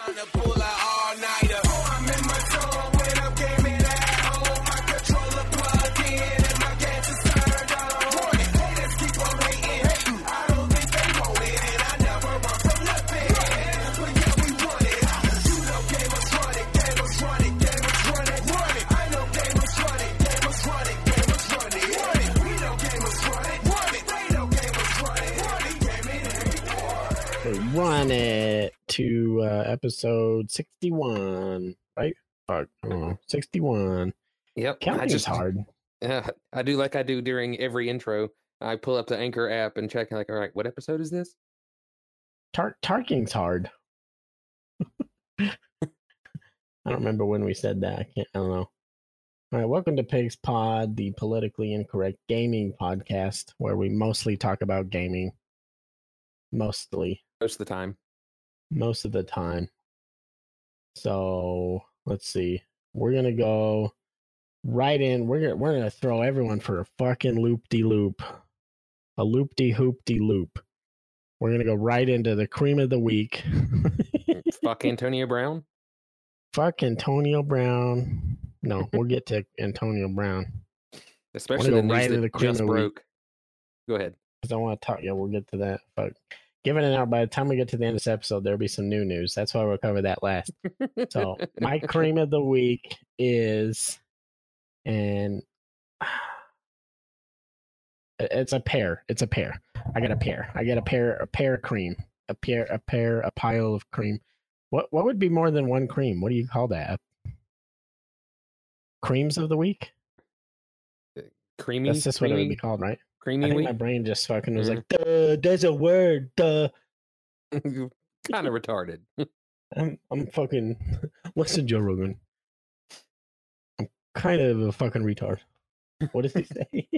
Run it to episode 61, right? Fuck, I don't know, 61. Yep. Counting's hard. I do like I do during every intro. I pull up the Anchor app and check, like, all right, what episode is this? Tarking's hard. I don't remember when we said that. I don't know. All right, welcome to Pigs Pod, the politically incorrect gaming podcast, where we mostly talk about gaming. Most of the time. Most of the time. So let's see. We're gonna go right in. We're gonna throw everyone for a fucking loop-de-loop, a loop-de-hoop-de-loop. We're gonna go right into the cream of the week. Fuck Antonio Brown. Fuck Antonio Brown. No, we'll get to Antonio Brown. Especially the news right that just broke. Go ahead. Because I want to talk. Yeah, we'll get to that. Fuck. Given it out, by the time we get to the end of this episode, there'll be some new news. That's why we'll cover that last. So my cream of the week is, and it's a pear. It's a pear. I got a pear. I got a pear of cream. A pile of cream. What would be more than one cream? What do you call that? Creams of the week? Creamy. That's just what it would be called, right? Creamy I think week? my brain just fucking was like, duh, there's a word, duh. Kind of retarded. I'm fucking, listen, Joe Rogan. I'm kind of a fucking retard. What does he say?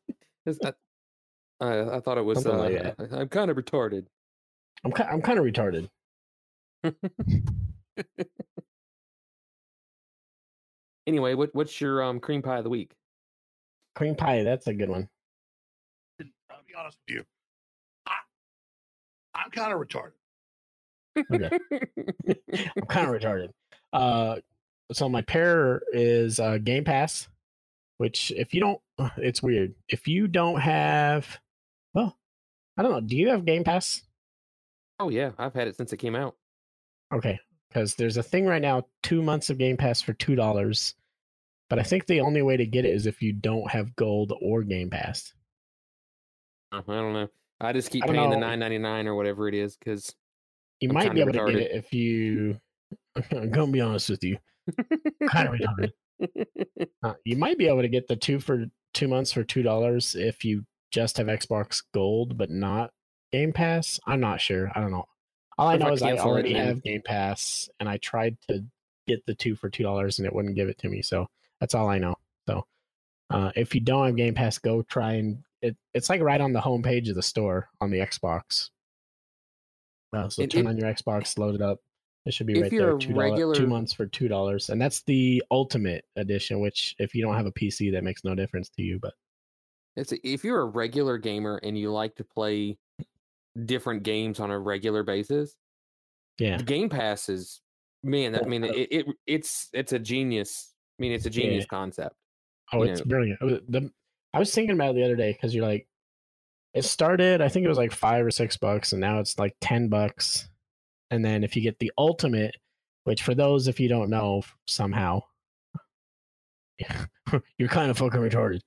I thought it was, like I'm kind of retarded. I'm kind of retarded. Anyway, what's your cream pie of the week? Cream pie, that's a good one. I'll be honest with you. I'm kind of retarded. Okay. I'm kind of retarded. So my pair is Game Pass, which if you don't, it's weird. If you don't have, well, I don't know. Do you have Game Pass? Oh yeah, I've had it since it came out. Okay, because there's a thing right now, 2 months of Game Pass for $2. But I think the only way to get it is if you don't have Gold or Game Pass. I don't know. I just keep paying the $9.99 or whatever it is because you might be able to get it if you. I'm gonna be honest with you, kind of retarded. You might be able to get the 2 months for $2 if you just have Xbox Gold but not Game Pass. I'm not sure. I don't know. All I know is I already have Game Pass, and I tried to get the 2 for $2 and it wouldn't give it to me. So that's all I know. So if you don't have Game Pass, go try and it's like right on the homepage of the store on the Xbox. So turn on your Xbox, load it up. It should be right there. $2, 2 months for $2, and that's the Ultimate Edition. Which, if you don't have a PC, that makes no difference to you. But if you're a regular gamer and you like to play different games on a regular basis, yeah, the Game Pass is it's a genius. I mean, it's a genius concept. Oh, it's brilliant. I was thinking about it the other day because you're like, it started, I think it was like $5 or $6, and now it's like $10. And then if you get the Ultimate, which for those, if you don't know somehow, you're kind of fucking retarded.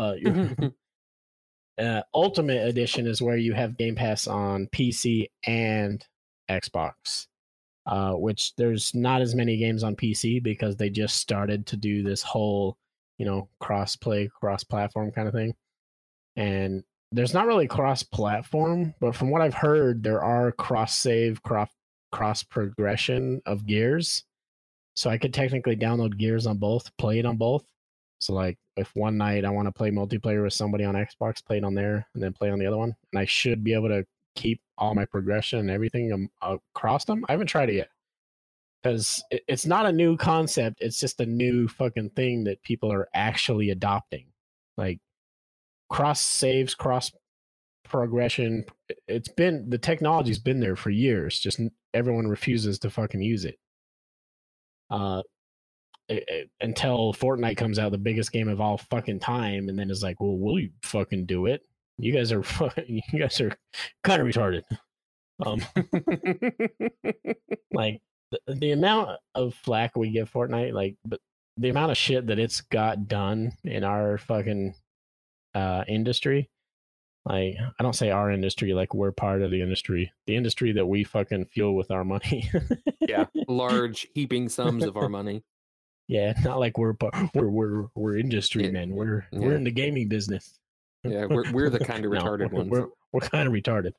Ultimate Edition is where you have Game Pass on PC and Xbox, which there's not as many games on PC because they just started to do this whole, cross-play, cross-platform kind of thing. And there's not really cross-platform, but from what I've heard, there are cross-save, cross-progression of Gears. So I could technically download Gears on both, play it on both. So like if one night I want to play multiplayer with somebody on Xbox, play it on there and then play on the other one. And I should be able to keep all my progression and everything across them. I haven't tried it yet. Because it's not a new concept. It's just a new fucking thing that people are actually adopting. Like cross saves, cross progression. It's been the technology's been there for years. Just everyone refuses to fucking use it. Until Fortnite comes out, the biggest game of all fucking time, and then it's like, well, will you fucking do it? You guys are kind of retarded. Like the amount of flack we give Fortnite, like, but the amount of shit that it's got done in our fucking industry. Like, I don't say our industry, like we're part of the industry that we fucking fuel with our money. Yeah, large heaping sums of our money. Yeah, not like we're industry men. We're in the gaming business. Yeah, we're the kind of retarded ones. We're kind of retarded.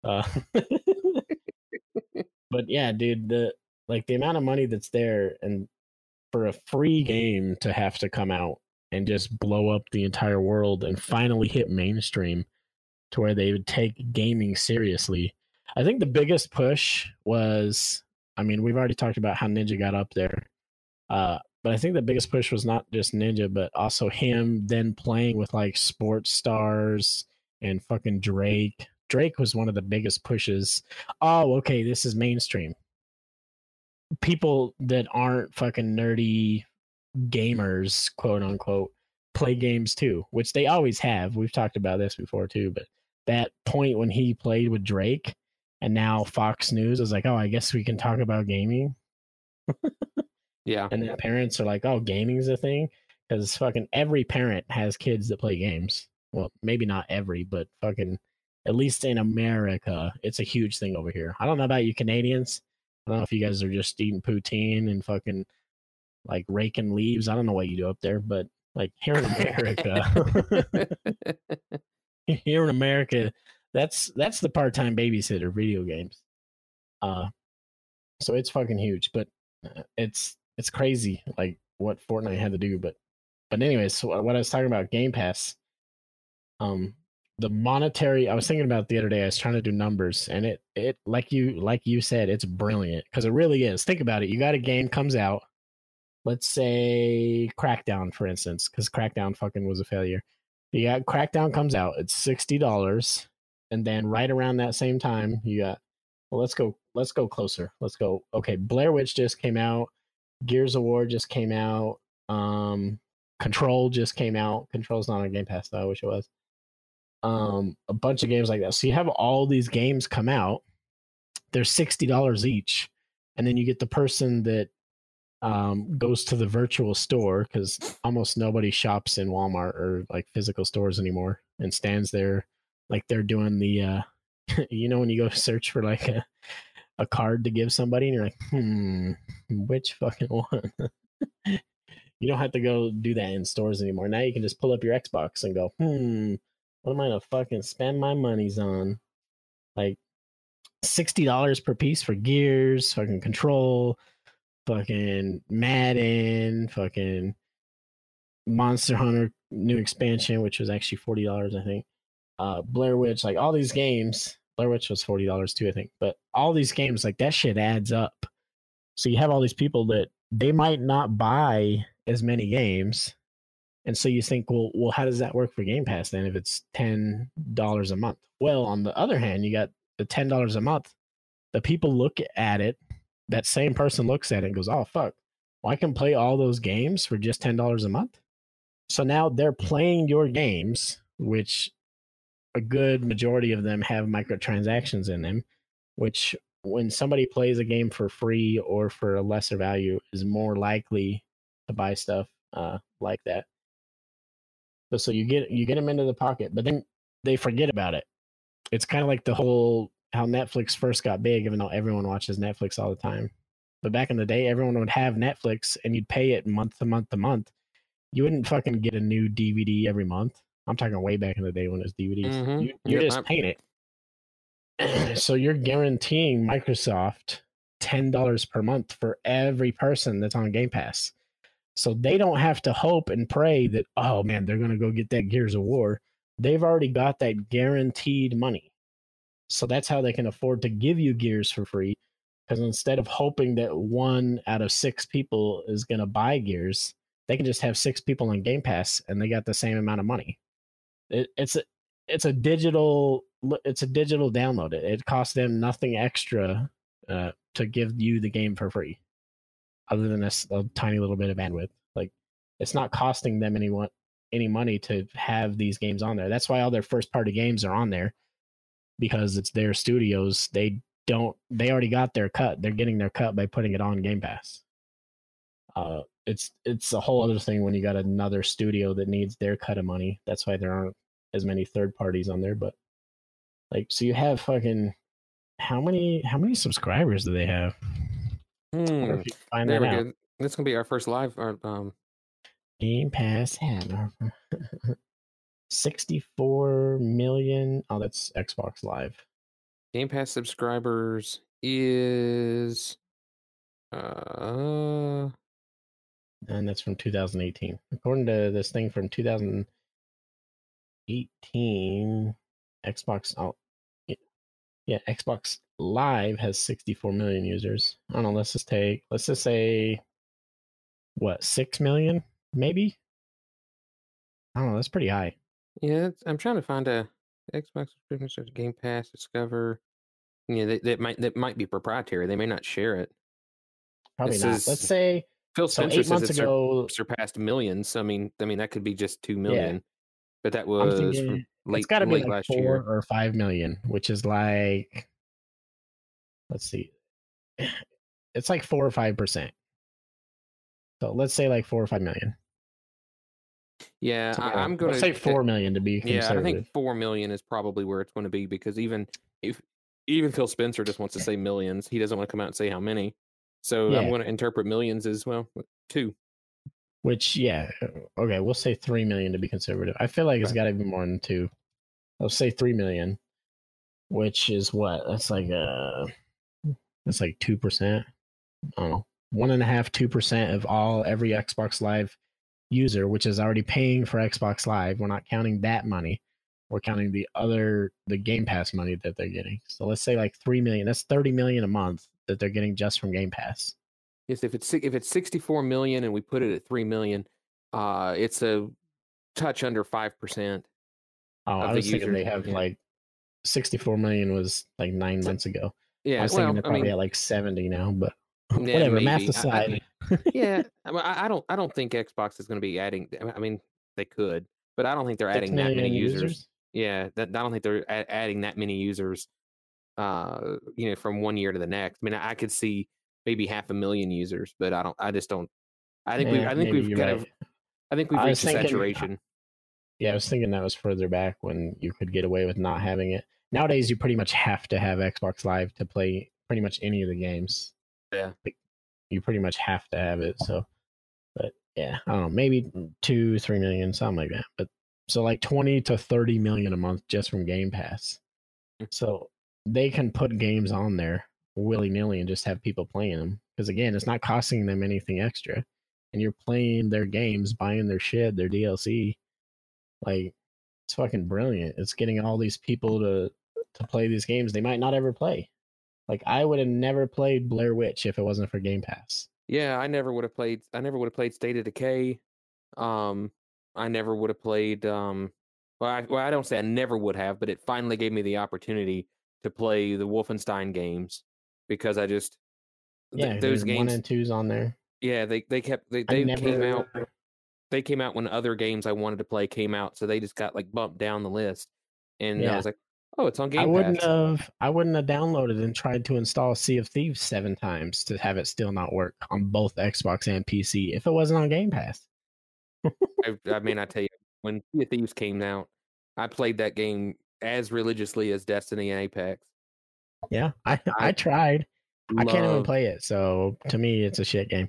But yeah, dude, the amount of money that's there, and for a free game to have to come out and just blow up the entire world and finally hit mainstream to where they would take gaming seriously. I think the biggest push was, I mean, we've already talked about how Ninja got up there. But I think the biggest push was not just Ninja, but also him then playing with like sports stars and fucking Drake. Drake was one of the biggest pushes. Oh, okay, this is mainstream. People that aren't fucking nerdy gamers, quote unquote, play games too, which they always have. We've talked about this before too, but that point when he played with Drake and now Fox News is like, oh, I guess we can talk about gaming. Yeah. And then parents are like, oh, gaming's a thing? Because fucking every parent has kids that play games. Well, maybe not every, but fucking, at least in America, it's a huge thing over here. I don't know about you Canadians. I don't know if you guys are just eating poutine and fucking like raking leaves. I don't know what you do up there, but like here in America, that's the part-time babysitter video games. So it's fucking huge, but it's crazy like what Fortnite had to do. But anyways, so what I was talking about Game Pass, the monetary, I was thinking about the other day, I was trying to do numbers, and it like you said, it's brilliant because it really is. Think about it. You got a game comes out, let's say Crackdown, for instance, because Crackdown fucking was a failure. You got Crackdown comes out, it's $60, and then right around that same time, you got, well, let's go closer. Let's go. Okay, Blair Witch just came out. Gears of War just came out. Control just came out. Control's not on Game Pass though. I wish it was. A bunch of games like that. So you have all these games come out. They're $60 each, and then you get the person that goes to the virtual store because almost nobody shops in Walmart or like physical stores anymore and stands there like they're doing the you know when you go search for like a card to give somebody and you're like, which fucking one? You don't have to go do that in stores anymore. Now you can just pull up your Xbox and go, what am I gonna fucking spend my monies on? Like $60 per piece for Gears, fucking Control, fucking Madden, fucking Monster Hunter new expansion, which was actually $40, I think. Blair Witch, like all these games. Blair Witch was $40 too, I think. But all these games, like that shit adds up. So you have all these people that they might not buy as many games. And so you think, well, how does that work for Game Pass then if it's $10 a month? Well, on the other hand, you got the $10 a month. The people look at it, that same person looks at it and goes, oh, fuck. Well, I can play all those games for just $10 a month. So now they're playing your games, which a good majority of them have microtransactions in them, which when somebody plays a game for free or for a lesser value is more likely to buy stuff like that. So you get them into the pocket, but then they forget about it. It's kind of like the whole how Netflix first got big, even though everyone watches Netflix all the time. But back in the day, everyone would have Netflix and you'd pay it month to month to month. You wouldn't fucking get a new DVD every month. I'm talking way back in the day when it was DVDs. Mm-hmm. You're just paying it. So you're guaranteeing Microsoft $10 per month for every person that's on Game Pass. So they don't have to hope and pray that, oh man, they're going to go get that Gears of War. They've already got that guaranteed money. So that's how they can afford to give you Gears for free. Because instead of hoping that 1 out of 6 people is going to buy Gears, they can just have 6 people on Game Pass and they got the same amount of money. It's it's a digital download. It costs them nothing extra to give you the game for free, other than a tiny little bit of bandwidth. Like it's not costing them any money to have these games on there. That's why all their first party games are on there, because it's their studios. They already got their cut. They're getting their cut by putting it on Game Pass. It's a whole other thing when you got another studio that needs their cut of money. That's why there aren't as many third parties on there. But like, so you have fucking how many subscribers do they have? If you find There that we out. go. That's gonna be our first live. Game Pass had 64 million. Oh, that's Xbox Live. Game Pass subscribers is And that's from 2018. According to this thing from 2018, Xbox. Oh, yeah, Xbox Live has 64 million users. I don't know. Let's just say what, 6 million, maybe. I don't know. That's pretty high. yeah. I'm trying to find a Xbox subscription search Game Pass Discover. Yeah, that might be proprietary. They may not share it. Probably This not. is Let's say Phil so. Spencer 8 says months it ago. surpassed millions. I mean that could be just 2 Yeah, million, but that I'm was from thinking it's got to be late like last 4 year. or 5 million, which is like, let's see, it's like 4 or 5%. So let's say like 4 or 5 million. Yeah, I'm Let's gonna say 4 million to be yeah, I think conservative. 4 million is probably where it's going to be, because even Phil Spencer just wants to say millions. He doesn't want to come out and say how many. So I'm Yeah, going to interpret millions as well. 2. which yeah, okay, we'll say 3 million to be conservative. I feel like it's Right. got to be more than 2. I'll say 3 million, which is what? That's like 2%. I don't know, 1.5-2% of every Xbox Live user, which is already paying for Xbox Live. We're not counting that money. We're counting the Game Pass money that they're getting. So let's say like 3 million. That's 30 million a month that they're getting just from Game Pass. Yes, if it's 64 million and we put it at 3 million, it's a touch under 5% Oh, of I the was thinking users. they have Yeah. like 64 million was like 9 months ago. I Yeah, was thinking well, they're I probably mean, at like 70 now, but yeah, whatever. Math maybe. aside, Yeah, I don't think Xbox is going to be adding. I mean, they could, but I don't think they're 6 adding that many million users. users. Yeah, I don't think they're adding that many users. From one year to the next. I mean, I could see maybe 500,000 users, but I don't. I just don't. Yeah, I think maybe we've you're kind right. of. I think we've I was reached a thinking, saturation. yeah, I was thinking that was further back when you could get away with not having it. Nowadays, you pretty much have to have Xbox Live to play pretty much any of the games. Yeah. Like, you pretty much have to have it. So, but yeah, I don't know, maybe 2-3 million, something like that. But so like 20 to 30 million a month just from Game Pass. So they can put games on there willy nilly and just have people playing them. Because again, it's not costing them anything extra. And you're playing their games, buying their shit, their DLC. Like, it's fucking brilliant. It's getting all these people to play these games they might not ever play. Like, I would have never played Blair Witch if it wasn't for Game Pass. Yeah, I never would have played. I never would have played State of Decay. I never would have played. I don't say I never would have, but it finally gave me the opportunity to play the Wolfenstein games, because I just Yeah, those there's 1 games. and 2s on there. Yeah, they came out. They came out when other games I wanted to play came out, so they just got like bumped down the list, and I Yeah. was like, "Oh, it's on Game I wouldn't Pass." have downloaded and tried to install Sea of Thieves 7 times to have it still not work on both Xbox and PC if it wasn't on Game Pass. I mean, I tell you, when Sea of Thieves came out, I played that game as religiously as Destiny and Apex. Yeah, I I tried. I can't even love, play it, so to me, it's a shit game.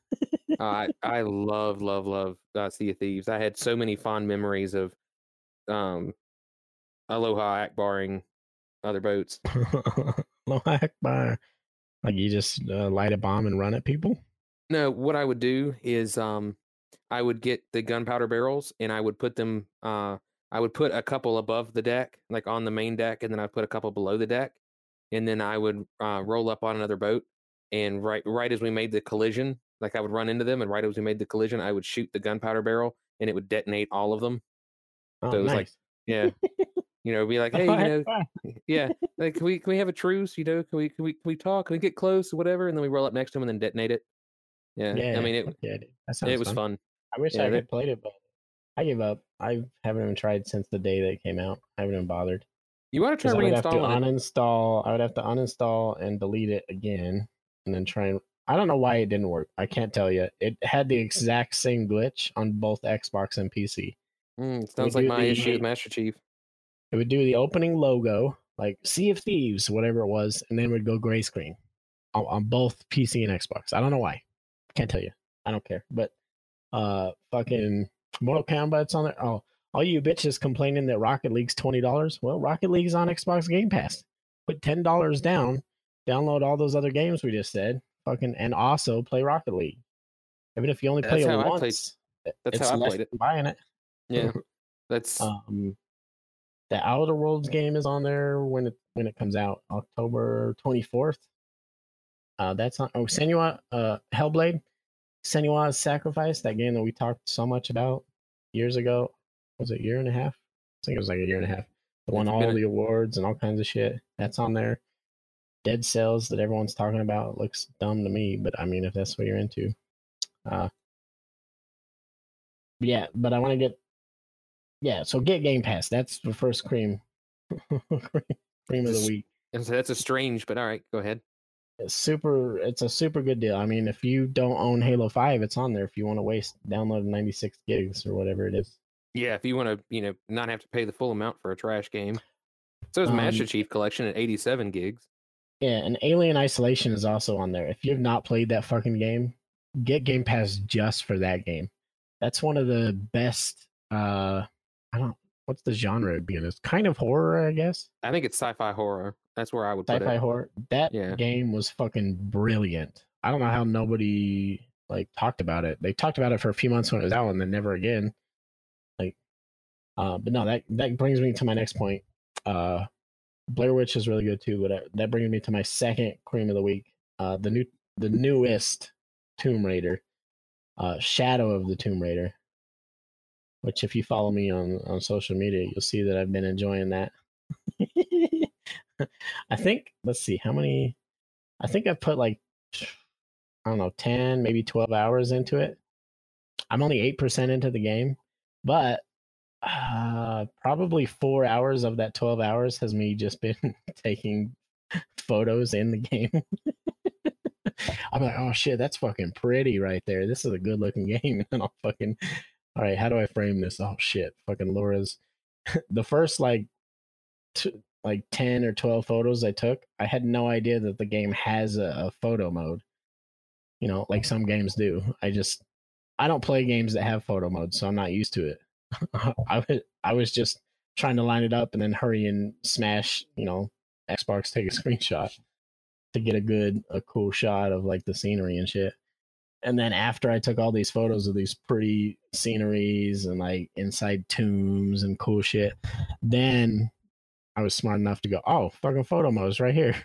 I love Sea of Thieves. I had so many fond memories of um, Aloha Akbaring other boats. Allahu Akbar. Like you just light a bomb and run at people. No, what I would do is I would get the gunpowder barrels and I would put them I would put a couple above the deck, like on the main deck, and then I'd put a couple below the deck, and then I would roll up on another boat, and right as we made the collision, like I would run into them, and right as we made the collision, I would shoot the gunpowder barrel and it would detonate all of them. Oh, So it was like, nice. yeah. Be like, hey, yeah, like can we have a truce? Can we talk? Can we get close or whatever? And then we roll up next to him and then detonate it. Yeah, I Yeah, mean fuck yeah, dude. That it sounds was fun. fun. I wish Yeah, I could play it, but I gave up. I haven't even tried since the day that it came out. I haven't even bothered. you want to try Because I would have to reinstalling it? uninstall. I would have to uninstall and delete it again, and then try and. I don't know why it didn't work. I can't tell you. It had the exact same glitch on both Xbox and PC. Sounds like my issue with Master Chief. It would do the opening logo, like Sea of Thieves, whatever it was, and then it would go gray screen on both PC and Xbox. I don't know why. Can't tell you. I don't care. But fucking Mortal Kombat's on there. Oh, all you bitches complaining that Rocket League's $20. Well, Rocket League's on Xbox Game Pass. Put $10 down, download all those other games we just said, fucking, and also play Rocket League. Even if you only play it once, that's how I less played it. than buying it. Yeah, that's the Outer Worlds game is on there when it comes out, October 24th. That's on. Oh, Senua, Hellblade, Senua's Sacrifice, that game that we talked so much about years ago. Was it a year and a half? I think it was like a year and a half. It won all the awards and all kinds of shit. That's on there. Dead Cells that everyone's talking about looks dumb to me, but I mean, if that's what you're into. Yeah, but I want to get. Yeah, so get Game Pass. That's the first cream of the week. And so that's a strange, but all right, go ahead. It's a super good deal. I mean, if you don't own Halo 5, it's on there if you want to download 96 gigs or whatever it is. Yeah, if you want to, not have to pay the full amount for a trash game. So is Master Chief Collection at 87 gigs. Yeah, and Alien Isolation is also on there. If you've not played that fucking game, get Game Pass just for that game. That's one of the best what's the genre it'd be in? It's kind of horror, I guess. I think it's sci-fi horror. That's where I would put it. Sci-fi horror. That game was fucking brilliant. I don't know how nobody talked about it. They talked about it for a few months when it was out, and then never again. But no, that brings me to my next point. Blair Witch is really good too, but that brings me to my second cream of the week. The newest Tomb Raider, Shadow of the Tomb Raider. Which, if you follow me on social media, you'll see that I've been enjoying that. I think, let's see, how many? I think I've put 10, maybe 12 hours into it. I'm only 8% into the game, but probably 4 hours of that 12 hours has me just been taking photos in the game. I'm like, oh shit, that's fucking pretty right there. This is a good looking game. And I'll fucking, all right, how do I frame this? Oh shit, fucking Laura's. The first 10 or 12 photos I took, I had no idea that the game has a photo mode. Like some games do. I don't play games that have photo mode, so I'm not used to it. I was just trying to line it up and then hurry and smash, Xbox, take a screenshot to get a cool shot of the scenery and shit. And then after I took all these photos of these pretty sceneries and inside tombs and cool shit, then I was smart enough to go, oh, fucking photo mode's right here.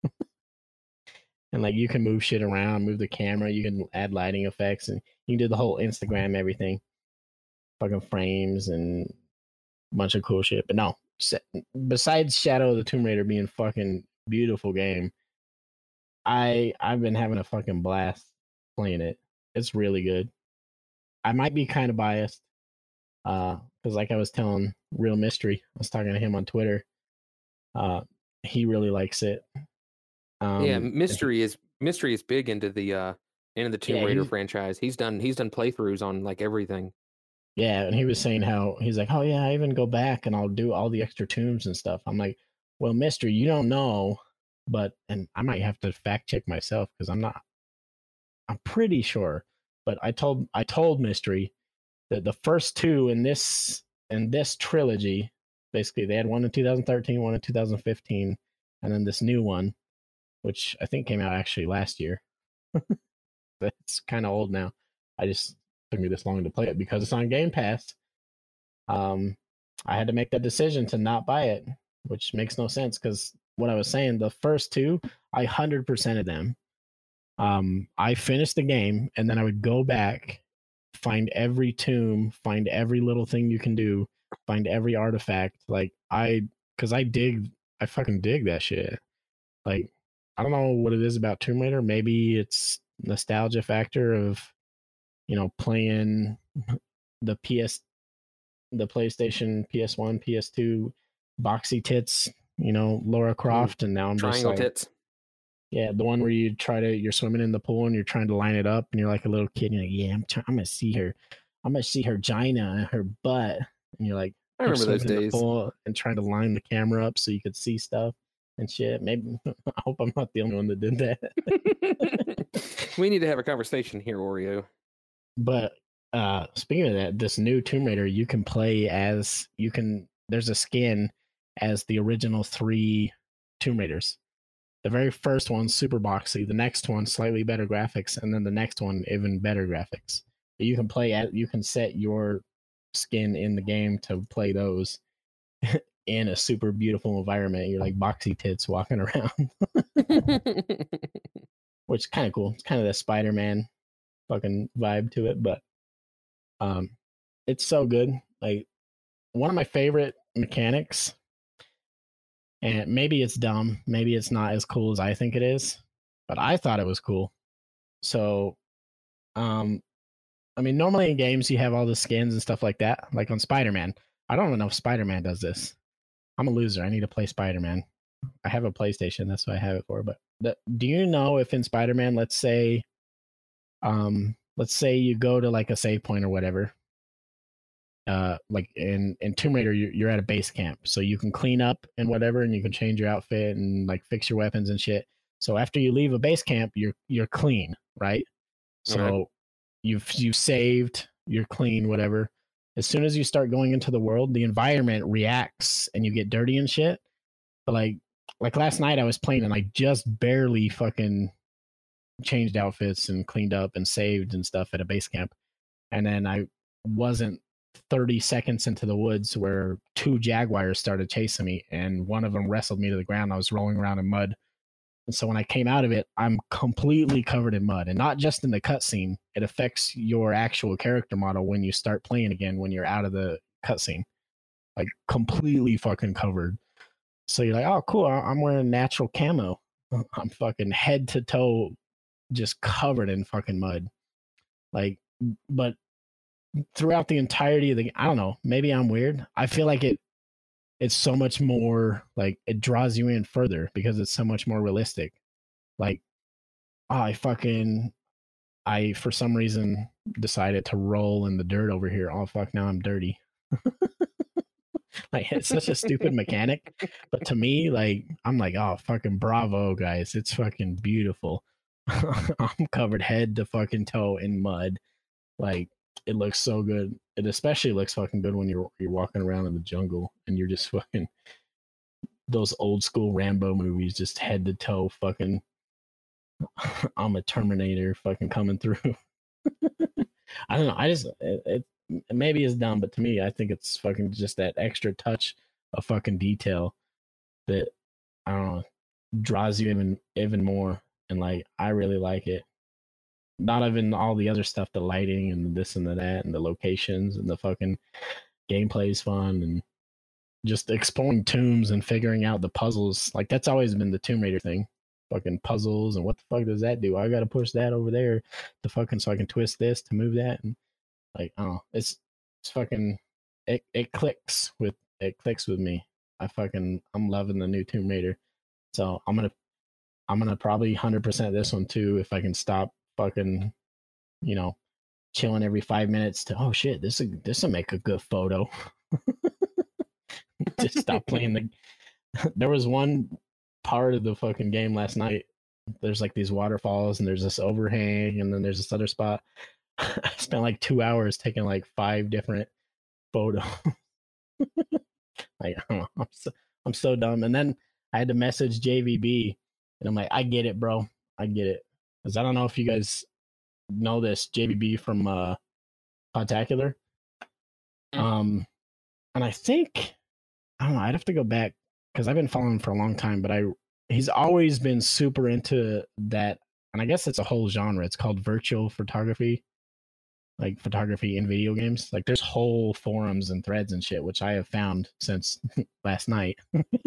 And you can move shit around, move the camera, you can add lighting effects, and you can do the whole Instagram everything. Fucking frames and a bunch of cool shit. But no, besides Shadow of the Tomb Raider being fucking beautiful game, I've been having a fucking blast playing it. It's really good. I might be kind of biased, because like I was telling Real Mystery, I was talking to him on Twitter. He really likes it. Yeah, Mystery is big into the Tomb Raider franchise. He's done playthroughs on everything. Yeah, and he was saying how he's like, oh yeah, I even go back and I'll do all the extra tombs and stuff. I'm like, well, Mystery, you don't know, and I might have to fact check myself because I'm pretty sure, but I told Mystery that the first two in this trilogy, basically they had one in 2013, one in 2015, and then this new one, which I think came out actually last year. It's kind of old now. I just took me this long to play it because it's on Game Pass. I had to make that decision to not buy it, which makes no sense because what I was saying, the first two, I 100%ed them. I finished the game and then I would go back, find every tomb, find every little thing you can do, find every artifact. Like I fucking dig that shit. Like I don't know what it is about Tomb Raider. Maybe it's nostalgia factor of playing the the PlayStation, PS1, PS2, boxy tits, Laura Croft, and now I'm just Triangle like, tits. yeah, the one where you're swimming in the pool and you're trying to line it up, and you're like a little kid, and you're like, yeah, I'm gonna see her, gina and her butt, and you're like, I you're remember those swimming in the days. pool and trying to line the camera up so you could see stuff and shit. Maybe I hope I'm not the only one that did that. We need to have a conversation here, Oreo. But speaking of that, this new Tomb Raider, there's a skin as the original 3 Tomb Raiders. The very first one, super boxy. The next one, slightly better graphics, and then the next one, even better graphics. You can set your skin in the game to play those in a super beautiful environment. You're like boxy tits walking around, which is kind of cool. It's kind of the Spider-Man fucking vibe to it, but it's so good. Like one of my favorite mechanics, and maybe it's dumb, maybe it's not as cool as I think it is, but I thought it was cool. So I mean, normally in games you have all the skins and stuff like that. Like on Spider-Man, I don't even know if Spider-Man does this. I'm a loser. I need to play Spider-Man. I have a PlayStation, that's what I have it for. But do you know if in Spider-Man, let's say you go to like a save point or whatever, like in Tomb Raider, you're at a base camp, so you can clean up and whatever, and you can change your outfit and like fix your weapons and shit. So after you leave a base camp, you're clean, right? So Okay. you've saved, you're clean, whatever. As soon as you start going into the world, the environment reacts and you get dirty and shit. But like last night I was playing and I just barely fucking changed outfits and cleaned up and saved and stuff at a base camp. And then I wasn't 30 seconds into the woods where 2 jaguars started chasing me and one of them wrestled me to the ground. I was rolling around in mud. And so when I came out of it, I'm completely covered in mud. And not just in the cutscene, it affects your actual character model when you start playing again, when you're out of the cutscene. Like completely fucking covered. So you're like, oh, cool. I'm wearing natural camo. I'm fucking head to toe just covered in fucking mud. Like, but throughout the entirety of the, I don't know, maybe I'm weird. I feel like it's so much more like it draws you in further because it's so much more realistic. Like, oh, I for some reason decided to roll in the dirt over here. Oh fuck, now I'm dirty. Like it's such a stupid mechanic, but to me, like I'm like, oh fucking bravo, guys, it's fucking beautiful. I'm covered head to fucking toe in mud. Like it looks so good. It especially looks fucking good when you're walking around in the jungle and you're just fucking those old school Rambo movies, just head to toe fucking. I'm a Terminator, fucking coming through. I don't know. I just it maybe it's dumb, but to me, I think it's fucking just that extra touch of fucking detail that I don't know draws you even more, and like I really like it. Not even all the other stuff, the lighting and this and that, and the locations and the fucking gameplay is fun, and just exploring tombs and figuring out the puzzles. Like that's always been the Tomb Raider thing. Fucking puzzles and what the fuck does that do? I gotta push that over there to fucking so I can twist this to move that, and like oh, it's fucking it clicks with me. I'm loving the new Tomb Raider. So I'm gonna probably 100% this one too if I can stop fucking you know chilling every 5 minutes to oh shit this will make a good photo. Just stop playing the. There was one part of the fucking game last night. There's like these waterfalls and there's this overhang and then there's this other spot. I spent like 2 hours taking like 5 different photos. Like I don't know, I'm so dumb. And then I had to message JVB, and I'm like, I get it, bro. I get it. Because I don't know if you guys know this, JVB from Podtacular. And I think I don't know. I'd have to go back because I've been following him for a long time, but he's always been super into that, and I guess it's a whole genre. It's called virtual photography. like photography in video games. Like there's whole forums and threads and shit, which I have found since last night.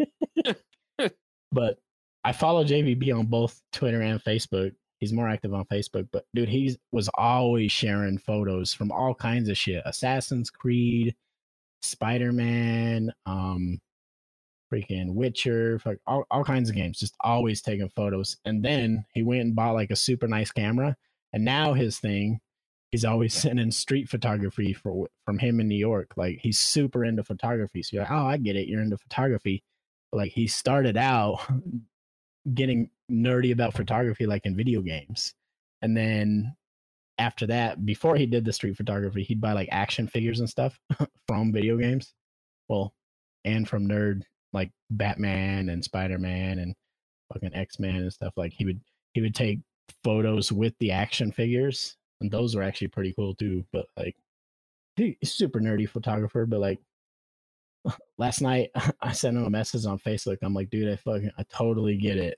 But I follow JVB on both Twitter and Facebook. He's more active on Facebook, but dude, he was always sharing photos from all kinds of shit. Assassin's Creed, Spider-Man, freaking Witcher, all kinds of games, just always taking photos. And then he went and bought like a super nice camera. And now his thing, he's always sending street photography from him in New York. Like he's super into photography. So you're like, oh, I get it. You're into photography. But like he started out getting nerdy about photography, like in video games. And then after that, before he did the street photography, he'd buy like action figures and stuff from video games. Well, and from nerd like Batman and Spider-Man and fucking X-Men and stuff. Like he would take photos with the action figures, and those were actually pretty cool too. But like he's super nerdy photographer. But like last night I sent him a message on Facebook. I'm like, dude, I totally get it.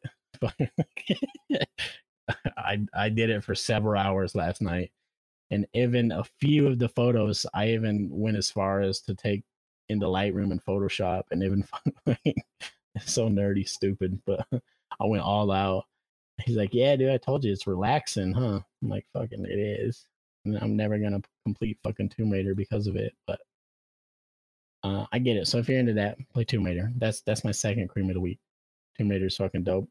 I did it for several hours last night. And even a few of the photos, I even went as far as to take into Lightroom and Photoshop, and even it's so nerdy, stupid, but I went all out. He's like, "Yeah, dude, I told you it's relaxing, huh?" I'm like, "Fucking, it is." And I'm never gonna complete fucking Tomb Raider because of it, but I get it. So if you're into that, play Tomb Raider. That's my second cream of the week. Tomb Raider's fucking dope.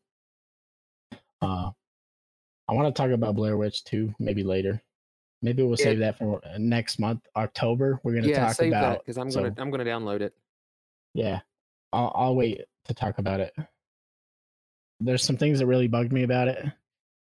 I want to talk about Blair Witch 2 maybe later. Maybe we'll save that for next month, October. We're gonna talk save about because I'm gonna download it. Yeah, I'll wait to talk about it. There's some things that really bugged me about it.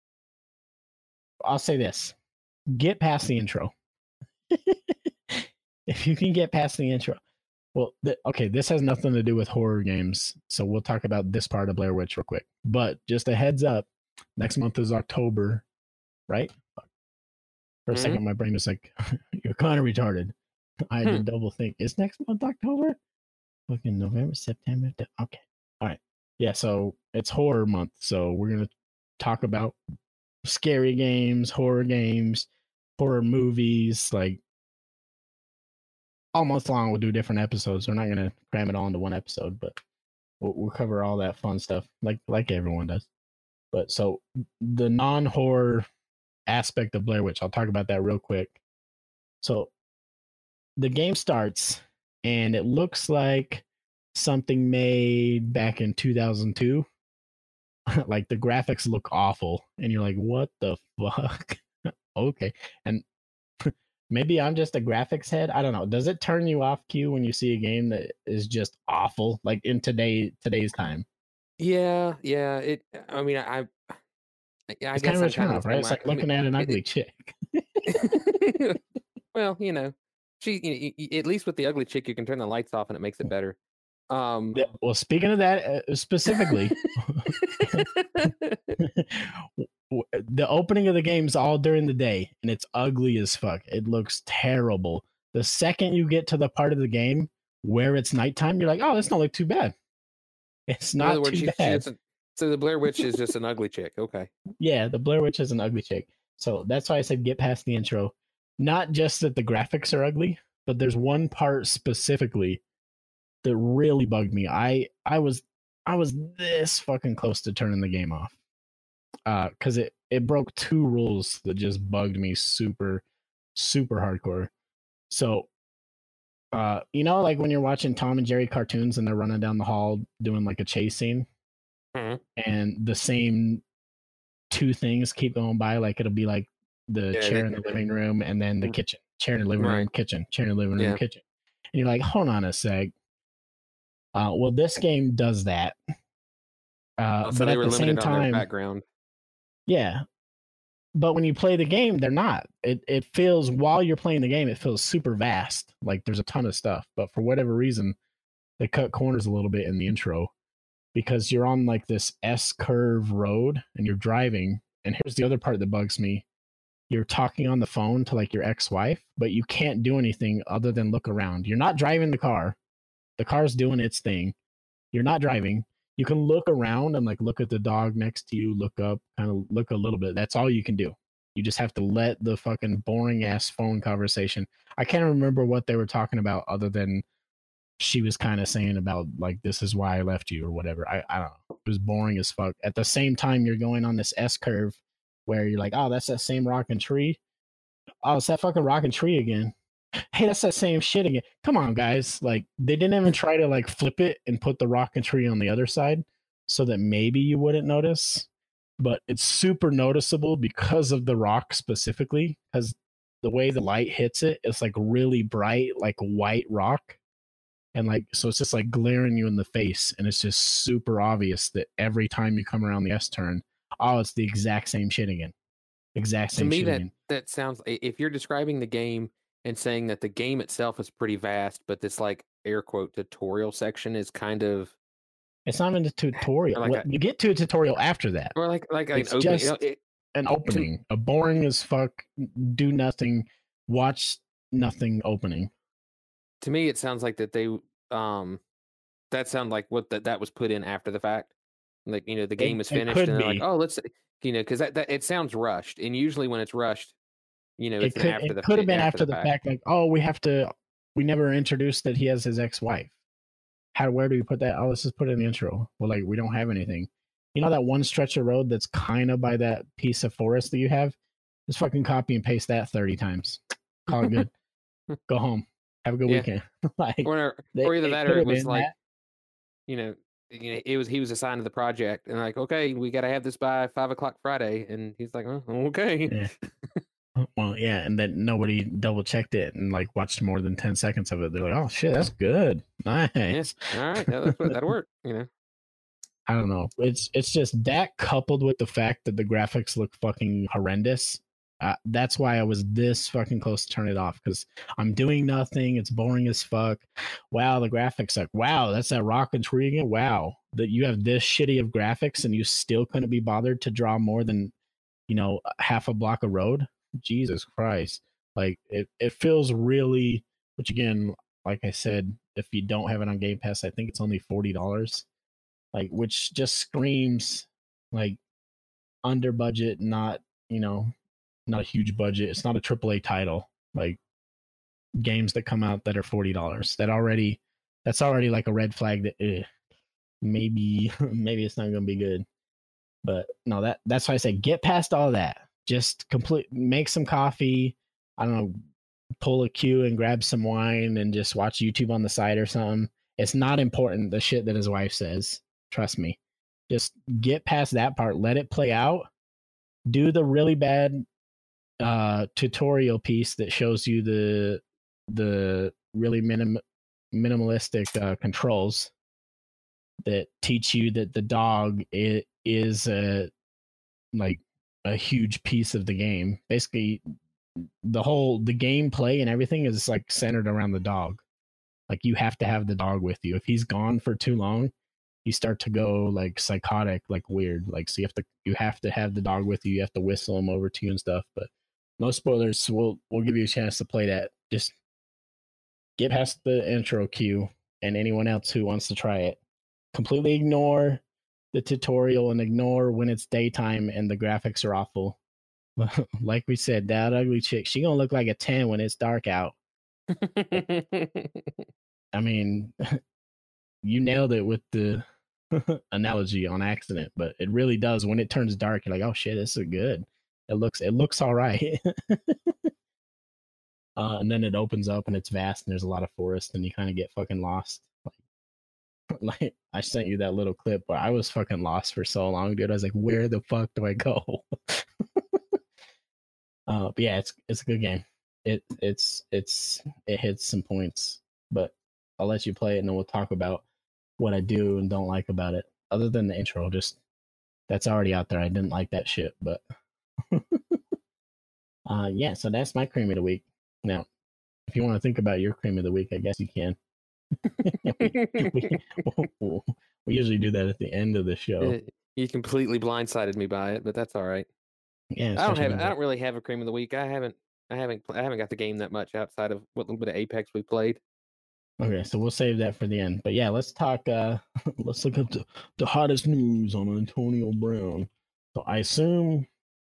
I'll say this: get past the intro. If you can get past the intro, well, okay, this has nothing to do with horror games, so we'll talk about this part of Blair Witch real quick. But just a heads up, next month is October, right? For a second, my brain was like, "You're kind of retarded." I had to double think. Is next month October? Fucking November, September. Okay, all right. Yeah, so it's horror month, so we're gonna talk about scary games, horror movies, like all month long. We'll do different episodes. We're not gonna cram it all into one episode, but we'll cover all that fun stuff, like everyone does. But so the non-horror aspect of Blair Witch, I'll talk about that real quick. So the game starts, and it looks like something made back in 2002. Like the graphics look awful, and you're like, what the fuck? Okay. And maybe I'm just a graphics head. I don't know. Does it turn you off, Q, when you see a game that is just awful, like in today's time? Yeah. It. I mean, It's kind of a turn off, right? It's like looking at an ugly chick. Well, she. At least with the ugly chick, you can turn the lights off, and it makes it better. Well, speaking of that specifically, the opening of the game's all during the day, and it's ugly as fuck. It looks terrible. The second you get to the part of the game where it's nighttime, you're like, oh, this don't look too bad. It's not in other words, too bad. So the Blair Witch is just an ugly chick. Okay. Yeah, the Blair Witch is an ugly chick. So that's why I said get past the intro. Not just that the graphics are ugly, but there's one part specifically that really bugged me. I was this fucking close to turning the game off. Because it broke two rules that just bugged me super hardcore. So like when you're watching Tom and Jerry cartoons and they're running down the hall doing like a chase scene, and the same two things keep going by, like it'll be like the chair in the living room and then the kitchen, chair in the living room, kitchen, chair in the living room, kitchen, and you're like, hold on a sec. Well, this game does that. So but at the same time, background. Yeah, but when you play the game, they're not. It feels, while you're playing the game, it feels super vast. Like there's a ton of stuff, but for whatever reason, they cut corners a little bit in the intro because you're on like this S-curve road and you're driving. And here's the other part that bugs me. You're talking on the phone to like your ex-wife, but you can't do anything other than look around. You're not driving the car. The car's doing its thing. You're not driving. You can look around and like look at the dog next to you, look up, kind of look a little bit. That's all you can do. You just have to let the fucking boring ass phone conversation. I can't remember what they were talking about other than she was kind of saying about like this is why I left you or whatever. I don't know. It was boring as fuck. At the same time, you're going on this S curve where you're like, oh, that's that same rock and tree. Oh, it's that fucking rock and tree again. Hey, that's that same shit again. Come on, guys. Like they didn't even try to like flip it and put the rock and tree on the other side so that maybe you wouldn't notice. But it's super noticeable because of the rock specifically, because the way the light hits it, it's like really bright, like white rock. And like, so it's just like glaring you in the face. And it's just super obvious that every time you come around the S turn, oh, it's the exact same shit again. Exact To same me, shit that again. that sounds. If you're describing the game and saying that the game itself is pretty vast, but this like air quote tutorial section is kind of It's not even a tutorial. like What a you get to a tutorial after that. or like an It's opening. just an opening, a boring as fuck, do nothing, watch nothing opening. To me, it sounds like that they that sound like what that was put in after the fact. Like the game is It finished, could and they're like, be. oh, let's because that it sounds rushed, and usually when it's rushed, it's an after It the could have been after after the the fact. fact, like, oh, we never introduced that he has his ex-wife. Where do we put that? Oh, let's just put it in the intro. Well, like, we don't have anything. You know that one stretch of road that's kind of by that piece of forest that you have? Just fucking copy and paste that 30 times. Call it good. Go home. Have a good Yeah, weekend. Like, or either it that, or could it have was been like that. it was he was assigned to the project, and like, okay, we got to have this by 5 o'clock Friday, and he's like, oh, okay. Yeah. Well, yeah, and then nobody double checked it and like watched more than 10 seconds of it. They're like, "Oh shit, that's good, Yeah, nice." all right, that'll work. I don't know. It's just that coupled with the fact that the graphics look fucking horrendous. That's why I was this fucking close to turn it off because I'm doing nothing. It's boring as fuck. Wow, the graphics like wow, that's that rock and tree again. Wow, that you have this shitty of graphics and you still couldn't be bothered to draw more than half a block of road. Jesus Christ. Like it feels really, which again, like I said, if you don't have it on Game Pass, I think it's only $40. Like which just screams like under budget, not, not a huge budget. It's not a AAA title. Like games that come out that are $40. That's already like a red flag that maybe maybe it's not gonna be good. But no, that's why I say get past all that. Just make some coffee. I don't know, pull a queue and grab some wine and just watch YouTube on the side or something. It's not important the shit that his wife says. Trust me. Just get past that part. Let it play out. Do the really bad tutorial piece that shows you the really minimalistic controls that teach you that the dog is like a huge piece of the game. Basically, the gameplay and everything is like centered around the dog. Like you have to have the dog with you. If he's gone for too long, you start to go like psychotic, like weird. Like so you have to have the dog with you. You have to whistle him over to you and stuff. But no spoilers. We'll give you a chance to play that. Just get past the intro queue and anyone else who wants to try it. Completely ignore the tutorial and ignore when it's daytime and the graphics are awful. Like we said, that ugly chick, she gonna look like a 10 when it's dark out. I mean, you nailed it with the analogy on accident, but it really does. When it turns dark, you're like, oh shit, this is good. It looks all right. And then it opens up and it's vast and there's a lot of forest and you kind of get fucking lost. Like I sent you that little clip where I was fucking lost for so long, dude. I was like, where the fuck do I go? But yeah, it's a good game. It hits some points, but I'll let you play it and then we'll talk about what I do and don't like about it. Other than the intro, just that's already out there. I didn't like that shit, but yeah. So that's my cream of the week. Now, if you want to think about your cream of the week, I guess you can. We usually do that at the end of the show. You completely blindsided me by it, but that's all right. Yeah, I don't really have a cream of the week. I haven't got the game that much outside of what little bit of Apex we played. Okay, so we'll save that for the end. But yeah, let's talk. Let's look up the hottest news on Antonio Brown. So I assume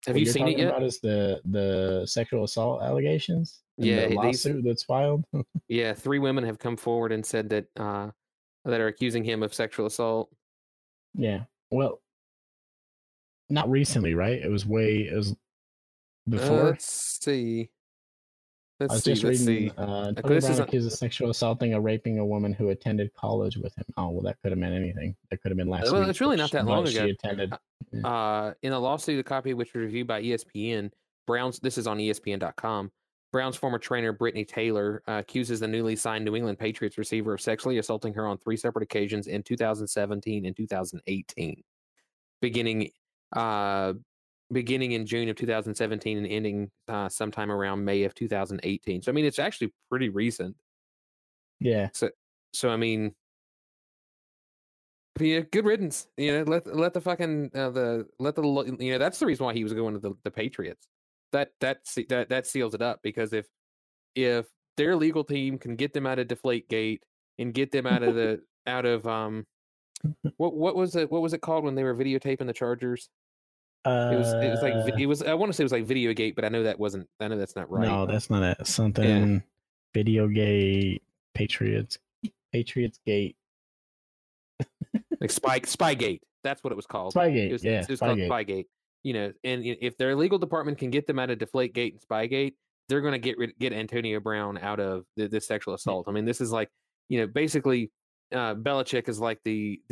Have What you you're seen it talking yet? about is the sexual assault allegations and the Yeah, these lawsuit that's filed. yeah, 3 women have come forward and said that that are accusing him of sexual assault. Yeah. Well, not recently, right? It was before. Let's see. I Let's was see. just Let's reading see. Antonio This Brown is accused of sexual assaulting or raping a woman who attended college with him. Oh, well, that could have meant anything. That could have been last well, week, it's really not that long but she ago. attended. Yeah. In a lawsuit, a copy of which was reviewed by ESPN, Brown's. This is on ESPN.com. Brown's former trainer Brittany Taylor accuses the newly signed New England Patriots receiver of sexually assaulting her on 3 separate occasions in 2017 and 2018, beginning uh, beginning in June of 2017 and ending sometime around May of 2018. So I mean, it's actually pretty recent. Yeah. So I mean, yeah, good riddance. Let the fucking that's the reason why he was going to the Patriots. That seals it up, because if their legal team can get them out of Deflategate and get them out of the out of what was it called when they were videotaping the Chargers? It was like it was I want to say it was like Videogate, but I know that's not right. No, that's not it. Yeah, Something video gate, Patriots gate, like Spygate. That's what it was called. It Spygate. was Yeah, it was called Spygate. Spygate. And if their legal department can get them out of Deflategate and Spygate, they're going to get Antonio Brown out of this sexual assault. I mean, this is like, basically, Belichick is like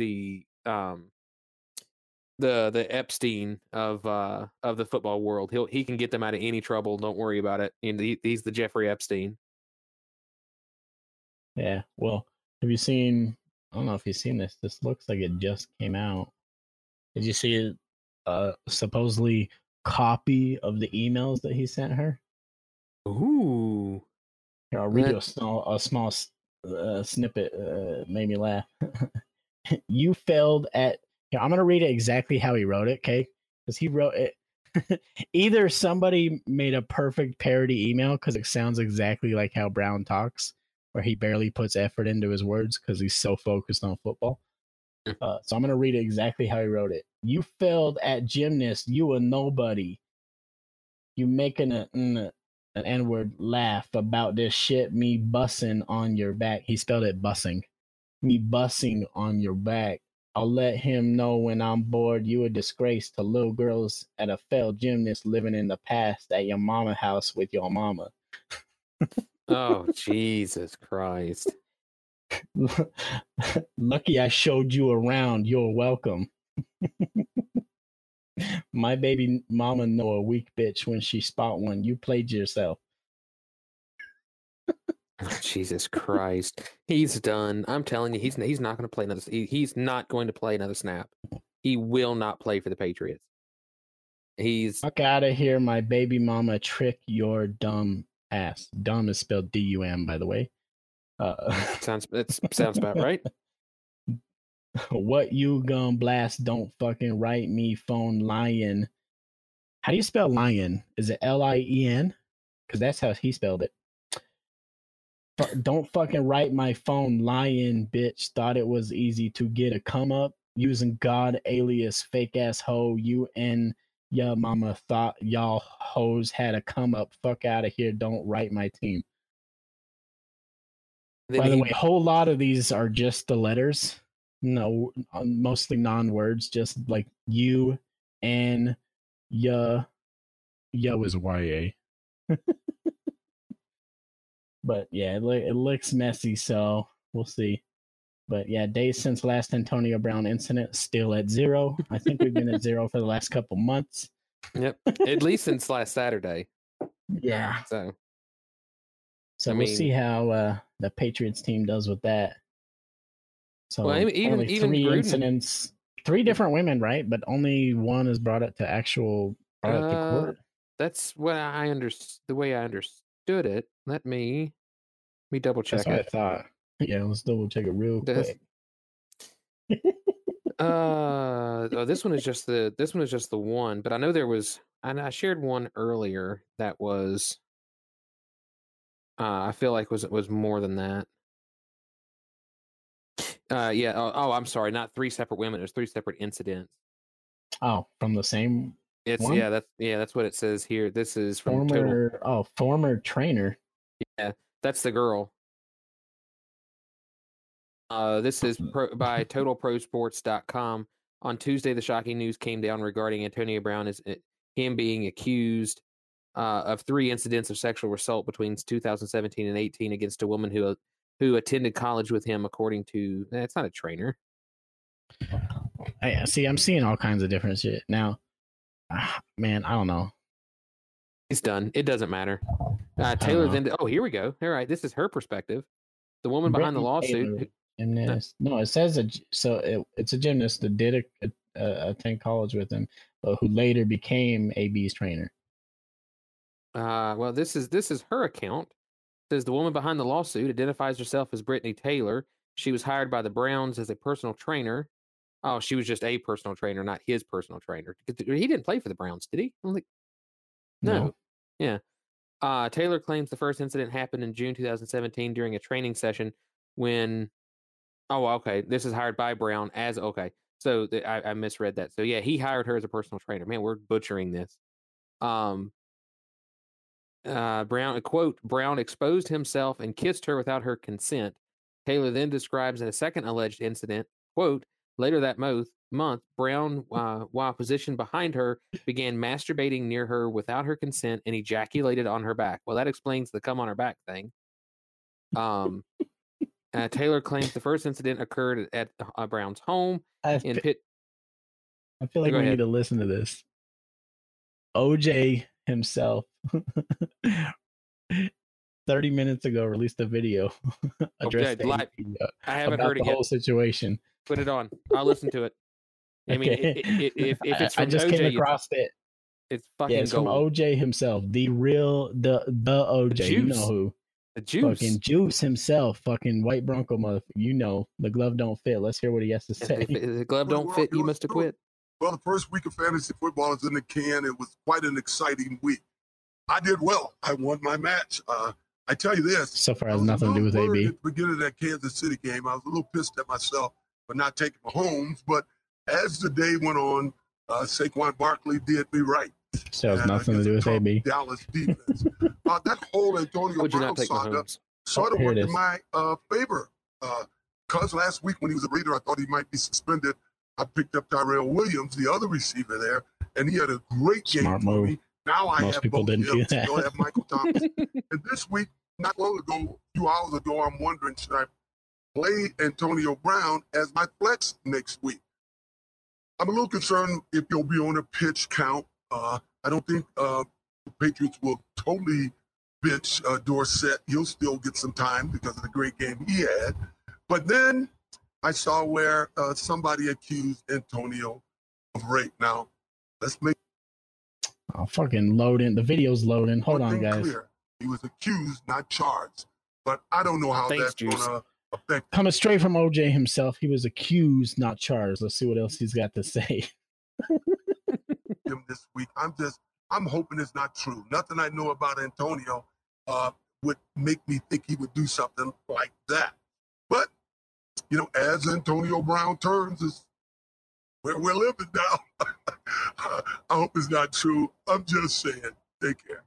the Epstein of the football world. He can get them out of any trouble. Don't worry about it. And he's the Jeffrey Epstein. Yeah. Well, have you seen? I don't know if you've seen this. This looks like it just came out. Did you see it? Supposedly copy of the emails that he sent her. Ooh. Here, I'll read you a small snippet. Made me laugh. You failed at. Here, I'm gonna read it exactly how he wrote it, okay? Because he wrote it. Either somebody made a perfect parody email because it sounds exactly like how Brown talks, where he barely puts effort into his words because he's so focused on football. So I'm gonna read it exactly how he wrote it. You failed at gymnast. You a nobody. You making an N-word laugh about this shit. Me bussing on your back. He spelled it bussing. Me bussing on your back. I'll let him know when I'm bored. You a disgrace to little girls at a failed gymnast living in the past at your mama house with your mama. Oh, Jesus Christ. Lucky I showed you around. You're welcome. My baby mama know a weak bitch when she spot one. You played yourself. Jesus Christ. He's done. I'm telling you, he's not going to play another. He's not going to play another snap. He will not play for the Patriots. He's Fuck out of here, my baby mama. Trick your dumb ass. Dumb is spelled D-U-M, by the way. sounds about right. What you gonna blast? Don't fucking write me phone lion. How do you spell lion? Is it L-I-E-N? Because that's how he spelled it. Don't fucking write my phone lion, bitch. Thought it was easy to get a come up using God alias fake ass hoe. You and your mama thought y'all hoes had a come up. Fuck out of here. Don't write my team. Then By the he way, a whole lot of these are just the letters. No, mostly non-words. Just like you and ya. Yo is YA. But yeah, it looks messy, so we'll see. But yeah, days since last Antonio Brown incident, still at 0. I think we've been at 0 for the last couple months. Yep. At least since last Saturday. Yeah. So So we'll see how the Patriots team does with that. So well, even only 3 Gruden. incidents, 3 different women, right? But only one is brought up to court. That's what the way I understood it. Let me double check That's what I it. thought. Yeah, let's double check it real quick. This one is just the one, but I know there was, and I shared one earlier that was I feel like was more than that. Yeah. I'm sorry, not 3 separate women. It was 3 separate incidents. Oh, from the same It's One that's what it says here. This is from Total. former trainer. Yeah, that's the girl. This is by TotalProSports.com. On Tuesday, the shocking news came down regarding Antonio Brown as him being accused of 3 incidents of sexual assault between 2017 and 18 against a woman who attended college with him, according to. It's not a trainer. See, I'm seeing all kinds of different shit now. Man, I don't know. He's done. It doesn't matter. Taylor then. Oh, here we go. All right, this is her perspective. The woman behind the lawsuit. Taylor, gymnast. No, it says it's a gymnast that did attend college with him, but who later became AB's trainer. Well, this is her account. It says the woman behind the lawsuit identifies herself as Brittany Taylor. She was hired by the Browns as a personal trainer. Oh, she was just a personal trainer, not his personal trainer. He didn't play for the Browns, did he? I'm like, no. Yeah. Taylor claims the first incident happened in June 2017 during a training session when. Oh, okay. This is hired by Brown as okay. So I misread that. So yeah, he hired her as a personal trainer. Man, we're butchering this. Brown, quote, Brown exposed himself and kissed her without her consent. Taylor then describes in a second alleged incident, quote, later that month, Brown, while positioned behind her, began masturbating near her without her consent and ejaculated on her back. Well, that explains the come on her back thing. Taylor claims the first incident occurred at Brown's home in Pitt. I feel like we need to listen to this. OJ himself 30 minutes ago released a video addressed I haven't heard it the whole situation. Put it on. I'll listen to it. I mean, if it's from I just OJ, came across it. It's fucking it's gold. From OJ himself, the OJ. The you know who? The Juice. Fucking Juice himself. Fucking white Bronco motherfucker. You know the glove don't fit. Let's hear what he has to say. If the glove don't fit, you must have quit. Well, the first week of fantasy football is in the can. It was quite an exciting week. I did well. I won my match. I tell you this. So far, has nothing to do with AB. At the beginning of that Kansas City game, I was a little pissed at myself for not taking Mahomes. But as the day went on, Saquon Barkley did me right. So it has nothing to do with AB. Dallas defense. That whole Antonio Brown saga sort of went in my favor. Because last week when he was a Raider, I thought he might be suspended. I picked up Tyrell Williams, the other receiver there, and he had a great game for me. Now I have both of them. Still have Michael Thomas. And this week, not long ago, a few hours ago, I'm wondering, should I play Antonio Brown as my flex next week? I'm a little concerned if he'll be on a pitch count. I don't think the Patriots will totally bench Dorsett. He'll still get some time because of the great game he had. But then I saw where somebody accused Antonio of rape. Now, let's make fucking loading. The video's loading. Hold on, guys. Clear. He was accused, not charged. But I don't know how that's going to affect. Coming straight from OJ himself, he was accused, not charged. Let's see what else he's got to say. Him this week. I'm hoping it's not true. Nothing I know about Antonio would make me think he would do something like that. But, as Antonio Brown turns, is where we're living now. I hope it's not true. I'm just saying. Take care.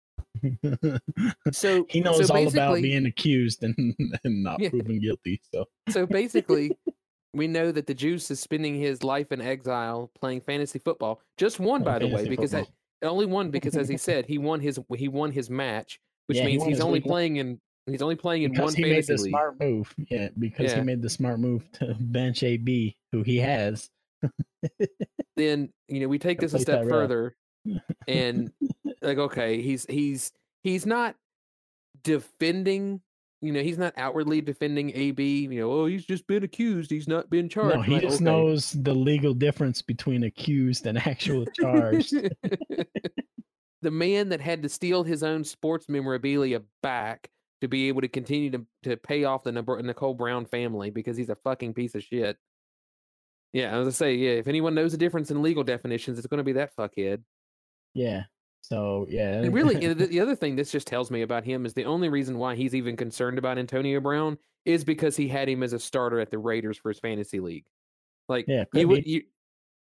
So he knows all about being accused and not proven guilty. So basically, we know that the Juice is spending his life in exile playing fantasy football. Just one, by the way, because only one because, as he said, he won his match, which means he's only playing in one fantasy league. He made the smart move. Yeah, because he made the smart move to bench AB, who he has. Then we take this a step further, and okay, he's not defending. He's not outwardly defending AB. He's just been accused. He's not been charged. No, he just knows the legal difference between accused and actual charged. The man that had to steal his own sports memorabilia back to be able to continue to pay off the Nicole Brown family because he's a fucking piece of shit. Yeah, I was gonna say, if anyone knows the difference in legal definitions, it's going to be that fuckhead. Yeah. So, yeah. And really, the other thing this just tells me about him is the only reason why he's even concerned about Antonio Brown is because he had him as a starter at the Raiders for his fantasy league. Like,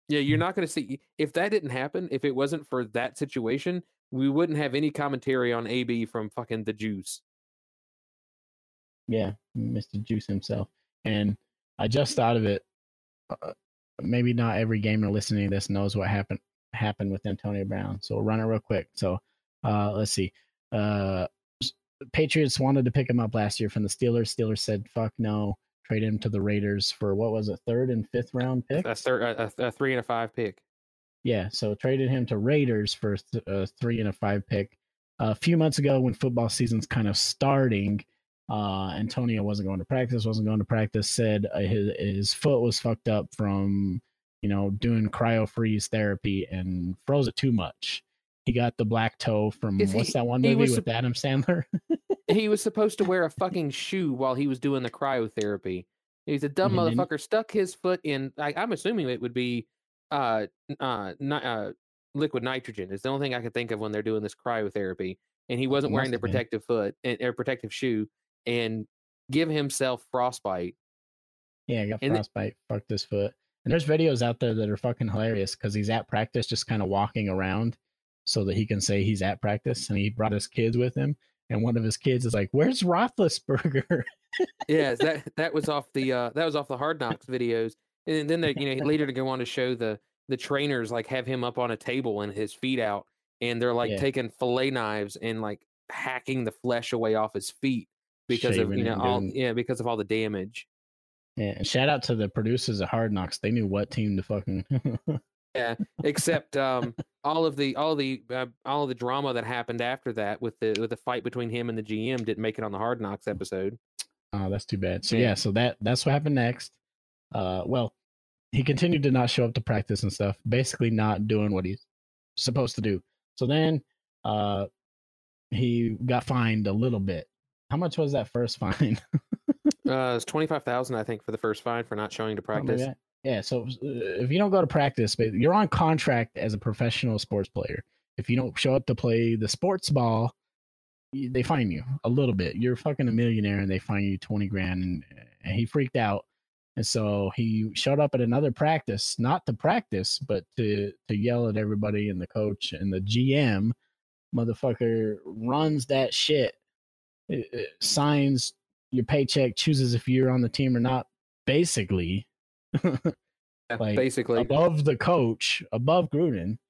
Yeah, you're not going to see if that didn't happen. If it wasn't for that situation, we wouldn't have any commentary on AB from fucking the Juice. Yeah, Mr. Juice himself. And I just thought of it. Maybe not every gamer listening to this knows what happened with Antonio Brown. So we'll run it real quick. So let's see. Patriots wanted to pick him up last year from the Steelers. Steelers said, fuck no. Traded him to the Raiders for what was it, 3rd and 5th round pick? A 3 and a 5 pick. Yeah, so traded him to Raiders for a 3 and a 5 pick. A few months ago, when football season's kind of starting, Antonio wasn't going to practice, said his foot was fucked up from, doing cryo freeze therapy and froze it too much. He got the black toe from what's that one movie with Adam Sandler? He was supposed to wear a fucking shoe while he was doing the cryotherapy. He's a dumb motherfucker. Stuck his foot in. I'm assuming it would be liquid nitrogen. It's the only thing I could think of when they're doing this cryotherapy. And he wasn't wearing the protective foot or protective shoe, and give himself frostbite. Yeah, he got frostbite. Fucked his foot. And there's videos out there that are fucking hilarious because he's at practice, just kind of walking around, so that he can say he's at practice. And he brought his kids with him. And one of his kids is like, "Where's Roethlisberger?" Yeah, that was off the Hard Knocks videos. And then they, later to go on to show the trainers like have him up on a table and his feet out, and they're like taking fillet knives and like hacking the flesh away off his feet because of because of all the damage. Yeah, and shout out to the producers of Hard Knocks. They knew what team to fucking. Yeah, except all of the drama that happened after that with the fight between him and the GM didn't make it on the Hard Knocks episode. Oh, that's too bad. So so that's what happened next. Well, he continued to not show up to practice and stuff, basically not doing what he's supposed to do. So then he got fined a little bit. How much was that first fine? It was $25,000, I think, for the first fine for not showing to practice. Yeah, so if you don't go to practice, you're on contract as a professional sports player. If you don't show up to play the sports ball, they fine you a little bit. You're fucking a millionaire, and they fine you $20,000. And he freaked out, and so he showed up at another practice, not to practice, but to yell at everybody and the coach and the GM. Motherfucker runs that shit, signs your paycheck, chooses if you're on the team or not. Basically. Basically above the coach, above Gruden,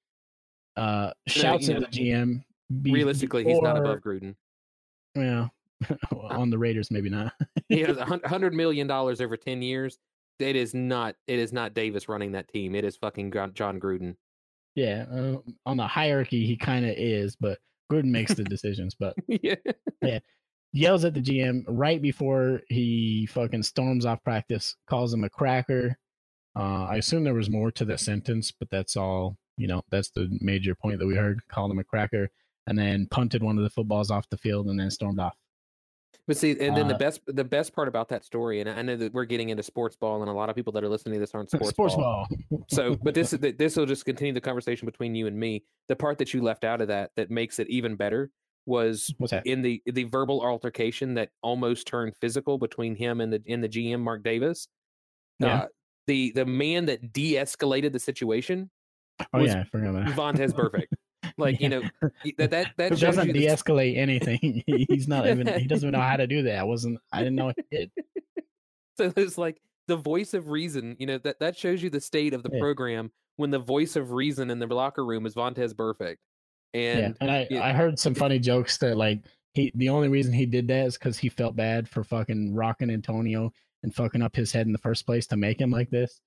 shouts at the GM. Realistically, he's not above Gruden. Yeah, on the Raiders, maybe not. He has $100 million over 10 years. It is not Davis running that team. It is fucking John Gruden. Yeah, on the hierarchy, he kind of is, but Gruden makes the decisions. But yeah, yells at the GM right before he fucking storms off practice, calls him a cracker. I assume there was more to that sentence, but that's all, that's the major point that we heard. Called him a cracker, and then punted one of the footballs off the field and then stormed off. But see, and then the best part about that story, and I know that we're getting into sports ball, and a lot of people that are listening to this aren't sports ball. So, but this will just continue the conversation between you and me. The part that you left out of that makes it even better was in the verbal altercation that almost turned physical between him and the GM Mark Davis. Yeah. The man that de-escalated the situation. Oh yeah, I forgot that. Vontaze Burfict. Like, that doesn't de-escalate anything. He's not even. He doesn't even know how to do that. I didn't know he did. So it's like the voice of reason. That shows you the state of the program when the voice of reason in the locker room is Vontaze Burfict. And I heard some funny jokes that like the only reason he did that is because he felt bad for fucking rocking Antonio and fucking up his head in the first place to make him like this.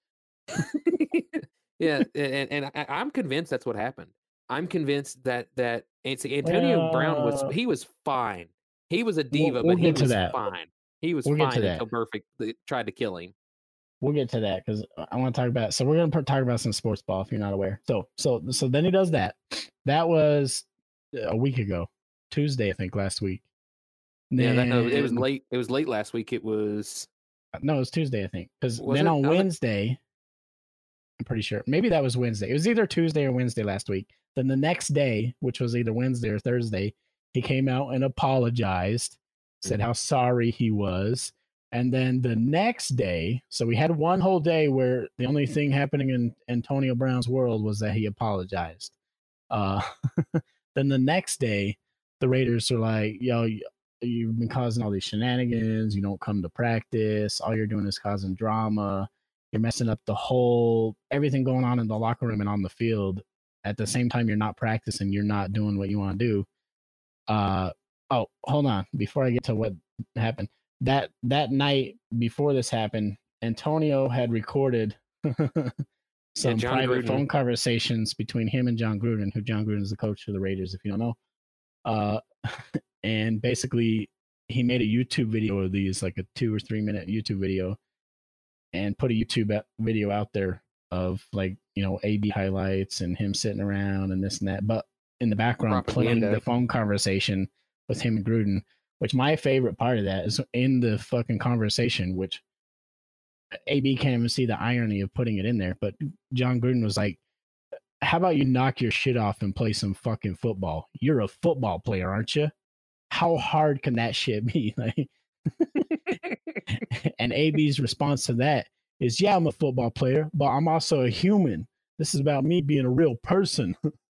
Yeah, and I'm convinced that's what happened. I'm convinced that Antonio Brown was fine. He was a diva, but he was fine. He was fine until Burfict tried to kill him. We'll get to that because I want to talk about. So we're going to talk about some sports ball if you're not aware. So then he does that. That was a week ago, Tuesday, I think, last week. Yeah, it was late. It was late last week. It was Tuesday, I think, because then on Wednesday, I'm pretty sure maybe that was Wednesday. It was either Tuesday or Wednesday last week. Then the next day, which was either Wednesday or Thursday, he came out and apologized, said how sorry he was. And then the next day, so we had one whole day where the only thing happening in Antonio Brown's world was that he apologized. Uh, then the next day, the Raiders are like, yo, you've been causing all these shenanigans. You don't come to practice. All you're doing is causing drama. You're messing up the whole everything going on in the locker room and on the field. At the same time, you're not practicing. You're not doing what you want to do. Oh, hold on. Before I get to what happened, that night before this happened, Antonio had recorded some private phone conversations between him and John Gruden, who John Gruden is the coach for the Raiders, if you don't know. And basically, he made a YouTube video of these, like a 2 or 3 minute YouTube video, and put a YouTube video out there of like, you know, AB highlights and him sitting around and this and that. But in the background, playing the phone conversation with him and Gruden, which my favorite part of that is in the fucking conversation, which AB can't even see the irony of putting it in there. But John Gruden was like, how about you knock your shit off and play some fucking football? You're a football player, aren't you? How hard can that shit be? Like, and AB's response to that is, yeah, I'm a football player, but I'm also a human. This is about me being a real person.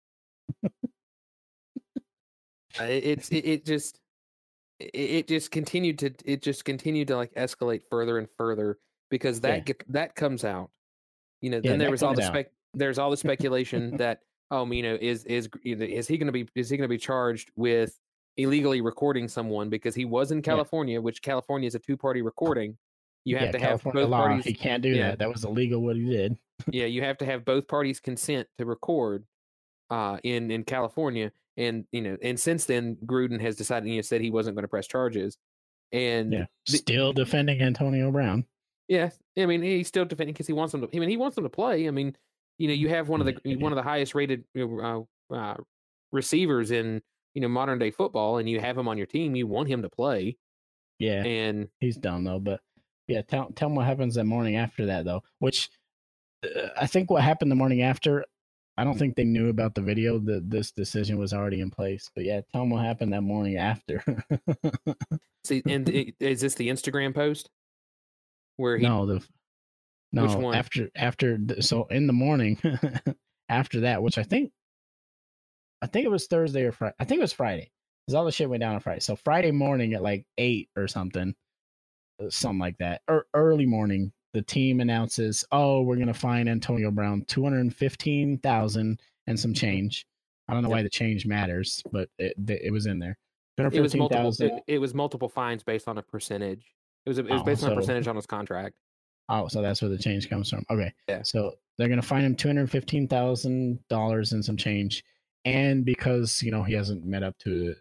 It just continued to like escalate further and further because that comes out, you know. Then there's all the speculation that you know, is he going to be charged with illegally recording someone because he was in California, which California is a 2-party recording. You have to California have both law. parties. He can't do that. That was illegal what he did. Yeah, you have to have both parties consent to record in California. And, you know, and since then, Gruden has decided, you know, said he wasn't going to press charges. And still defending Antonio Brown. Yeah, I mean, he's still defending because he wants them to. I mean, he wants them to play. I mean, you know, you have one of the highest rated receivers in, you know, modern day football, and you have him on your team. You want him to play. Yeah, and he's done though. But yeah, tell him what happens that morning after that though. Which I think what happened the morning after. I don't think they knew about the video that this decision was already in place. But yeah, tell them what happened that morning after. See, and is this the Instagram post where he? No, which one? After so in the morning after that, which I think it was Thursday or Friday. I think it was Friday because all the shit went down on Friday. So Friday morning at like 8 or something like that, or early morning. The team announces, "Oh, we're going to fine Antonio Brown $215,000 and some change." I don't know why the change matters, but it was in there. It was multiple fines based on a percentage. It was based on a percentage on his contract. Oh, so that's where the change comes from. Okay, yeah. So they're going to fine him $215,000 and some change, and because you know he hasn't met up to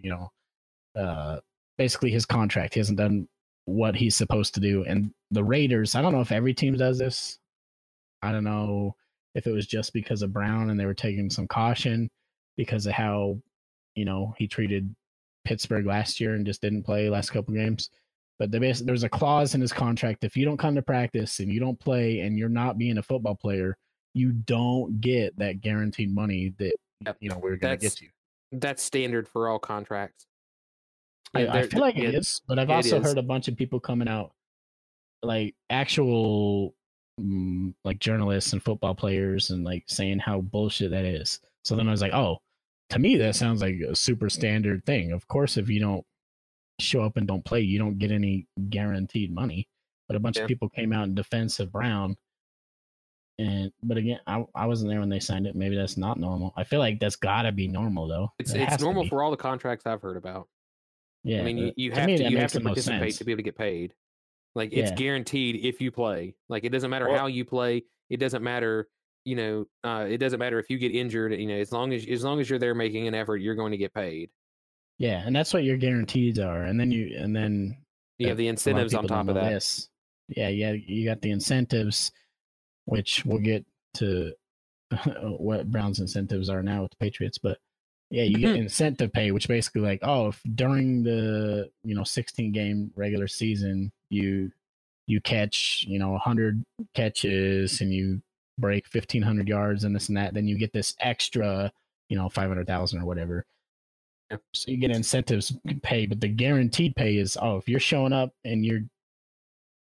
basically his contract, he hasn't done what he's supposed to do. And the Raiders, I don't know if every team does this. I don't know if it was just because of Brown and they were taking some caution because of how, you know, he treated Pittsburgh last year and just didn't play last couple games. But there's a clause in his contract. If you don't come to practice and you don't play and you're not being a football player, you don't get that guaranteed money that, you know, we're going to get you. That's standard for all contracts. I feel like it is, but I've also heard a bunch of people coming out, like actual like journalists and football players, and like saying how bullshit that is. So then I was like, oh, to me that sounds like a super standard thing. Of course, if you don't show up and don't play, you don't get any guaranteed money. But a bunch of people came out in defense of Brown. But again, I wasn't there when they signed it. Maybe that's not normal. I feel like that's got to be normal though. It's normal for all the contracts I've heard about. Yeah, I mean, you have to participate to be able to get paid. Like it's guaranteed if you play. Like it doesn't matter how you play. It doesn't matter, you know. It doesn't matter if you get injured. You know, as long as you're there making an effort, you're going to get paid. Yeah, and that's what your guarantees are. And then you have the incentives on top of that. This. Yeah, you got the incentives, which we'll get to what Brown's incentives are now with the Patriots, but. Yeah, you get incentive pay, which basically like, oh, if during the 16 game regular season you catch 100 catches and you break 1,500 yards and this and that, then you get this extra 500,000 or whatever. Yeah. So you get incentives pay, but the guaranteed pay is, oh, if you're showing up and you're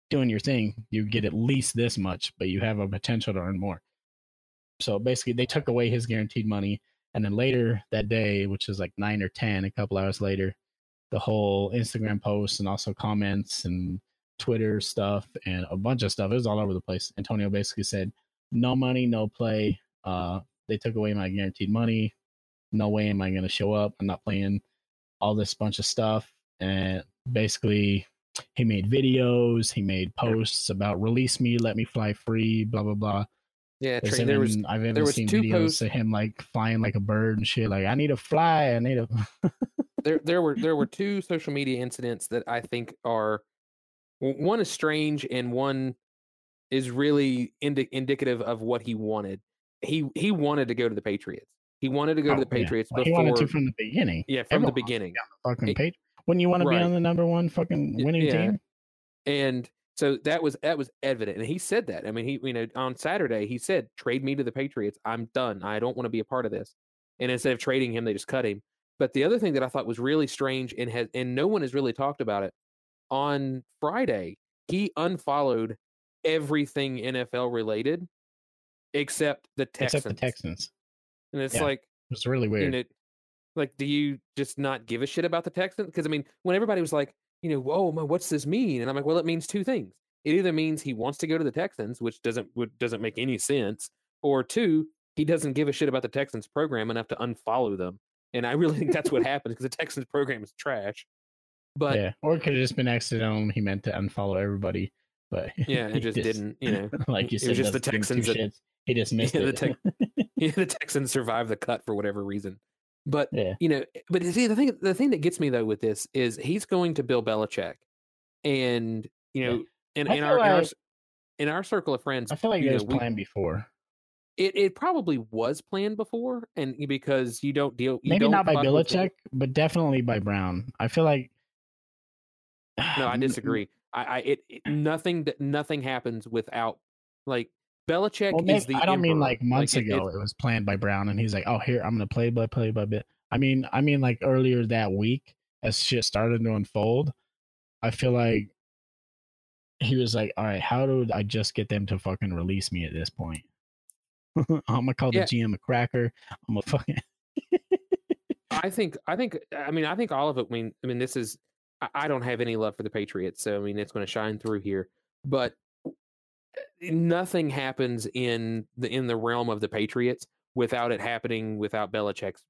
doing your thing, you get at least this much, but you have a potential to earn more. So basically, they took away his guaranteed money. And then later that day, which is like 9 or 10, a couple hours later, the whole Instagram posts and also comments and Twitter stuff and a bunch of stuff, it was all over the place. Antonio basically said, no money, no play. They took away my guaranteed money. No way am I going to show up. I'm not playing. All this bunch of stuff. And basically, he made videos, he made posts about release me, let me fly free, blah, blah, blah. Yeah, I've even seen videos of him like flying like a bird and shit. Like, I need to fly. I need to. there were two social media incidents that I think are, one is strange and one is really indicative of what he wanted. He wanted to go to the Patriots. He wanted to go to the Patriots before. He wanted to from the beginning. Yeah, from the beginning. Fucking when you want to be on the number one fucking winning team. And so that was evident, and he said that. I mean, he on Saturday he said, "Trade me to the Patriots. I'm done. I don't want to be a part of this." And instead of trading him, they just cut him. But the other thing that I thought was really strange and no one has really talked about it, on Friday he unfollowed everything NFL related except the Texans. And it's like, it's really weird. Like, do you just not give a shit about the Texans? Because I mean, when everybody was like, oh man, what's this mean? And I'm like, well, it means two things. It either means he wants to go to the Texans, which doesn't make any sense, or two, he doesn't give a shit about the Texans program enough to unfollow them. And I really think that's what happened, because the Texans program is trash. But or it could have just been accidental. He meant to unfollow everybody, but it just didn't. Like you said, it was just the Texans. He just missed it. The Texans survived the cut for whatever reason. But but see, the thing that gets me though with this is he's going to Bill Belichick, and in our circle of friends, I feel like it was planned before. It probably was planned before, and because you don't deal, maybe not by Belichick, but definitely by Brown. I feel like no, I disagree. Nothing happens without like. Belichick is the. I don't mean like months ago. It was planned by Brown, and he's like, "Oh, here I'm going to play by bit." I mean, like earlier that week, as shit started to unfold, I feel like he was like, "All right, how do I just get them to fucking release me at this point? I'm gonna call the GM a cracker. I'm a fucking." I think all of it. I mean, this is. I don't have any love for the Patriots, so I mean, it's going to shine through here, but. Nothing happens in the realm of the Patriots without it happening without Belichick's.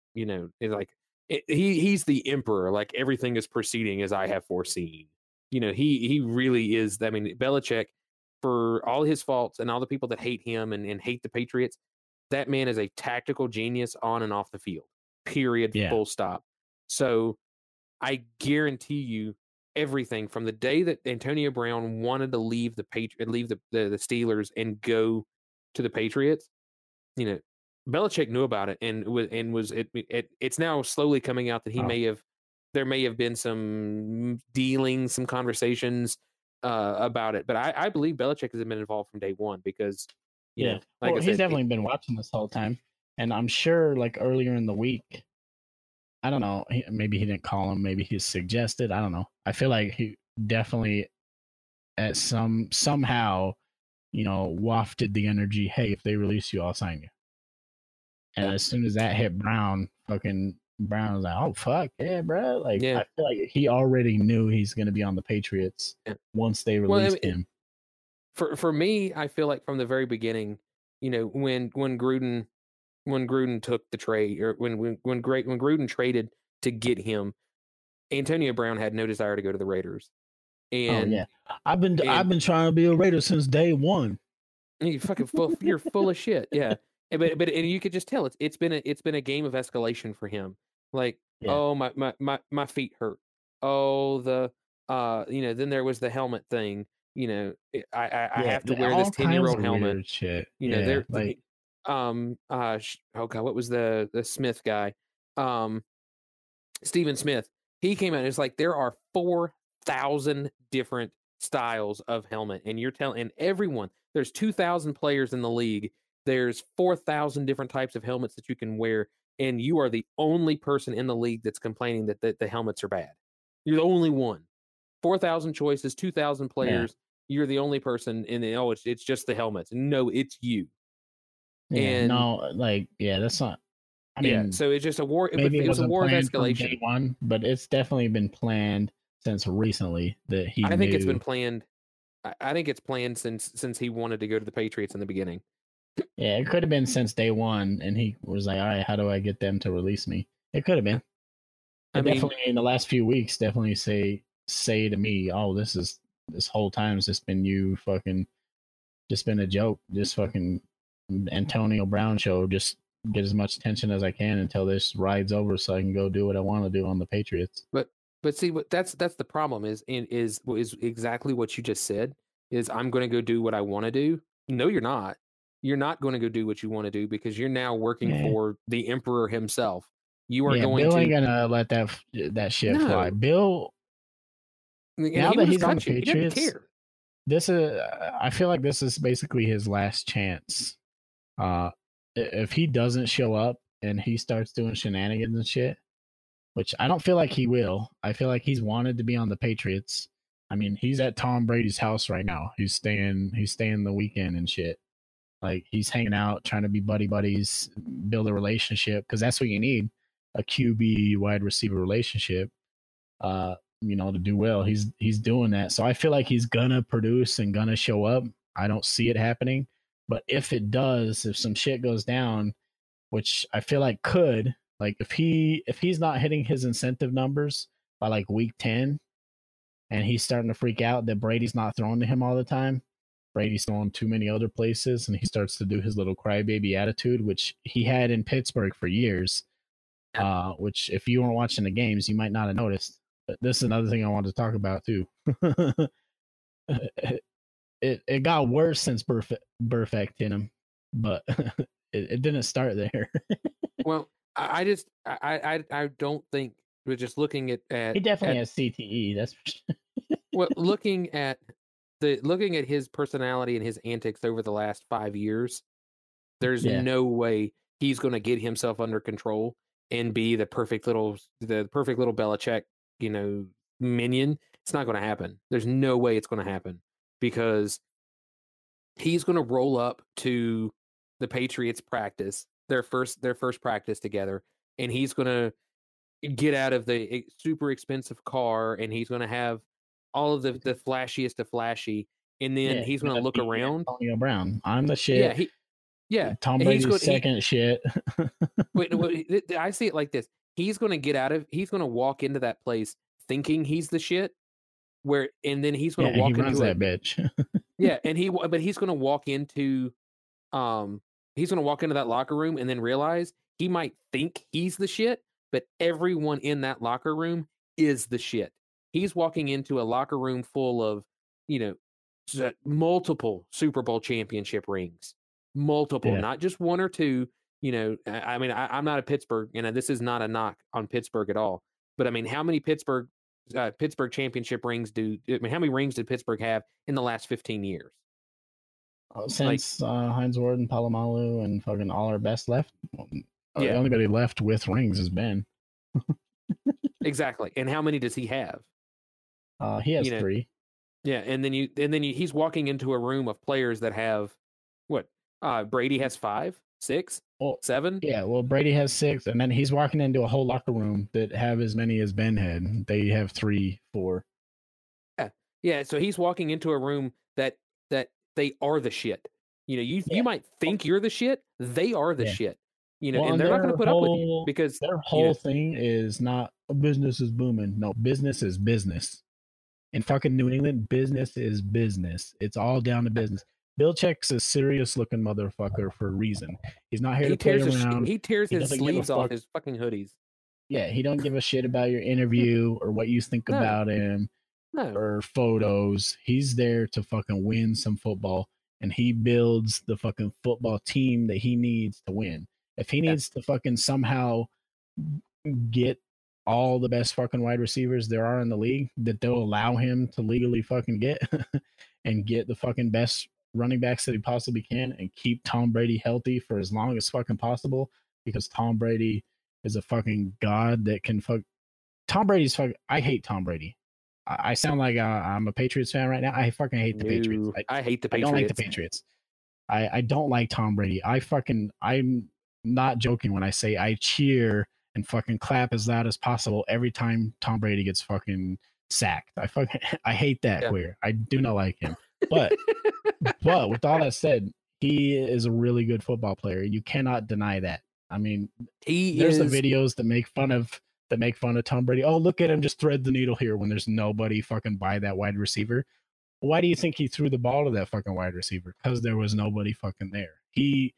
He's the emperor. Like, everything is proceeding as I have foreseen. He really is. I mean, Belichick, for all his faults and all the people that hate him and hate the Patriots, that man is a tactical genius on and off the field. Period. Yeah. Full stop. So I guarantee you, everything from the day that Antonio Brown wanted to leave the Steelers and go to the Patriots, Belichick knew about it and was it's now slowly coming out that there may have been some dealings, some conversations about it. But I believe Belichick has been involved from day one, because he's definitely been watching this whole time, and I'm sure like earlier in the week. I don't know. Maybe he didn't call him. Maybe he suggested. I don't know. I feel like he definitely, at somehow, wafted the energy. Hey, if they release you, I'll sign you. And as soon as that hit Brown, fucking Brown was like, "Oh fuck, yeah, bro!" Like, I feel like he already knew he's going to be on the Patriots once they released him. For me, I feel like from the very beginning, when Gruden took the trade, or when Gruden traded to get him, Antonio Brown had no desire to go to the Raiders. And I've been trying to be a Raider since day one. You fucking you're full of shit. Yeah, but you could just tell it's been a game of escalation for him. Like, oh, my feet hurt. Oh, then there was the helmet thing. I have to wear this 10-year-old helmet. Shit. They're like. Oh god, what was the Smith guy? Stephen Smith. He came out and it's like, there are 4,000 different styles of helmet, and you're telling everyone there's 2,000 players in the league. There's 4,000 different types of helmets that you can wear, and you are the only person in the league that's complaining that the helmets are bad. You're the only one. 4,000 choices, 2,000 players. you're the only person in the it's just the helmets. No, it's you. Yeah, and no, like that's not. I mean, so it's just a war. Maybe it was a war of escalation. From day one, but it's definitely been planned since recently that he. I think it's been planned. I think it's planned since he wanted to go to the Patriots in the beginning. Yeah, it could have been since day one, and he was like, "All right, how do I get them to release me?" It could have been. I mean, definitely in the last few weeks, definitely say to me, "Oh, this whole time has just been you fucking, just been a joke, just fucking Antonio Brown show, just." Get as much attention as I can until this ride's over, so I can go do what I want to do on the Patriots. But see, what that's the problem is exactly what you just said. Is I'm going to go do what I want to do. No, you're not. You're not going to go do what you want to do because you're now working for the Emperor himself. You are going Bill to. ain't gonna let that shit fly. Bill. Now that he's on the Patriots, I feel like this is basically his last chance. If he doesn't show up and he starts doing shenanigans and shit, which I don't feel like he will. I feel like he's wanted to be on the Patriots. I mean, he's at Tom Brady's house right now. He's staying the weekend and shit. Like he's hanging out, trying to be buddies, build a relationship because that's what you need, a QB wide receiver relationship. To do well. He's doing that. So I feel like he's gonna produce and gonna show up. I don't see it happening. But if it does, if some shit goes down, which I feel like could, like if he's not hitting his incentive numbers by like week 10 and he's starting to freak out that Brady's not throwing to him all the time, Brady's throwing too many other places and he starts to do his little crybaby attitude, which he had in Pittsburgh for years, which if you weren't watching the games, you might not have noticed. But this is another thing I wanted to talk about too. It got worse since Burfict hit him, but it didn't start there. Well, I don't think we're just looking at he definitely has CTE. That's for sure. Well, looking at his personality and his antics over the last 5 years, there's no way he's going to get himself under control and be the perfect little Belichick, minion. It's not going to happen. There's no way it's going to happen. Because he's going to roll up to the Patriots practice, their first practice together, and he's going to get out of the super expensive car, and he's going to have all of the flashiest of flashy, and then he's going to look around. Antonio Brown, I'm the shit. Tom Brady's second shit. wait, I see it like this. He's going to walk into that place thinking he's the shit. And then he's going to walk into that bitch. but he's going to walk into that locker room and then realize he might think he's the shit, but everyone in that locker room is the shit. He's walking into a locker room full of, multiple Super Bowl championship rings, not just one or two. I mean, I'm not a Pittsburgh, this is not a knock on Pittsburgh at all, but I mean, how many Pittsburgh championship rings how many rings did Pittsburgh have in the last 15 years? Since Hines Ward and Palomalu and fucking all our best left. The only body left with rings is Ben. Exactly. And how many does he have? He has 3. Yeah, and then he's walking into a room of players that have what? Brady has 5, 6, 7. Yeah, well, Brady has 6, and then he's walking into a whole locker room that have as many as Ben had. They have 3, 4. Yeah. So he's walking into a room that they are the shit. You might think you're the shit. They are the shit. And they're not going to put up with you because their whole thing is not business is booming. No, business is business. In fucking New England, business is business. It's all down to business. Belichick's a serious looking motherfucker for a reason. He's not here to play around. He tears his sleeves off his fucking hoodies. Yeah, he don't give a shit about your interview or what you think about him or photos. He's there to fucking win some football, and he builds the fucking football team that he needs to win. If he needs to fucking somehow get all the best fucking wide receivers there are in the league that they'll allow him to legally fucking get and get the fucking best running backs that he possibly can and keep Tom Brady healthy for as long as fucking possible, because Tom Brady is a fucking god that can fuck. Tom Brady's fucking. I hate Tom Brady. I sound like I'm a Patriots fan right now. I fucking hate the Patriots. I hate the Patriots. I don't like the Patriots. I don't like Tom Brady. I'm not joking when I say I cheer and fucking clap as loud as possible every time Tom Brady gets fucking sacked. I hate that queer. I do not like him. But with all that said, he is a really good football player. You cannot deny that. I mean, there's the videos that make fun of Tom Brady. Oh, look at him just thread the needle here when there's nobody fucking by that wide receiver. Why do you think he threw the ball to that fucking wide receiver? Because there was nobody fucking there. He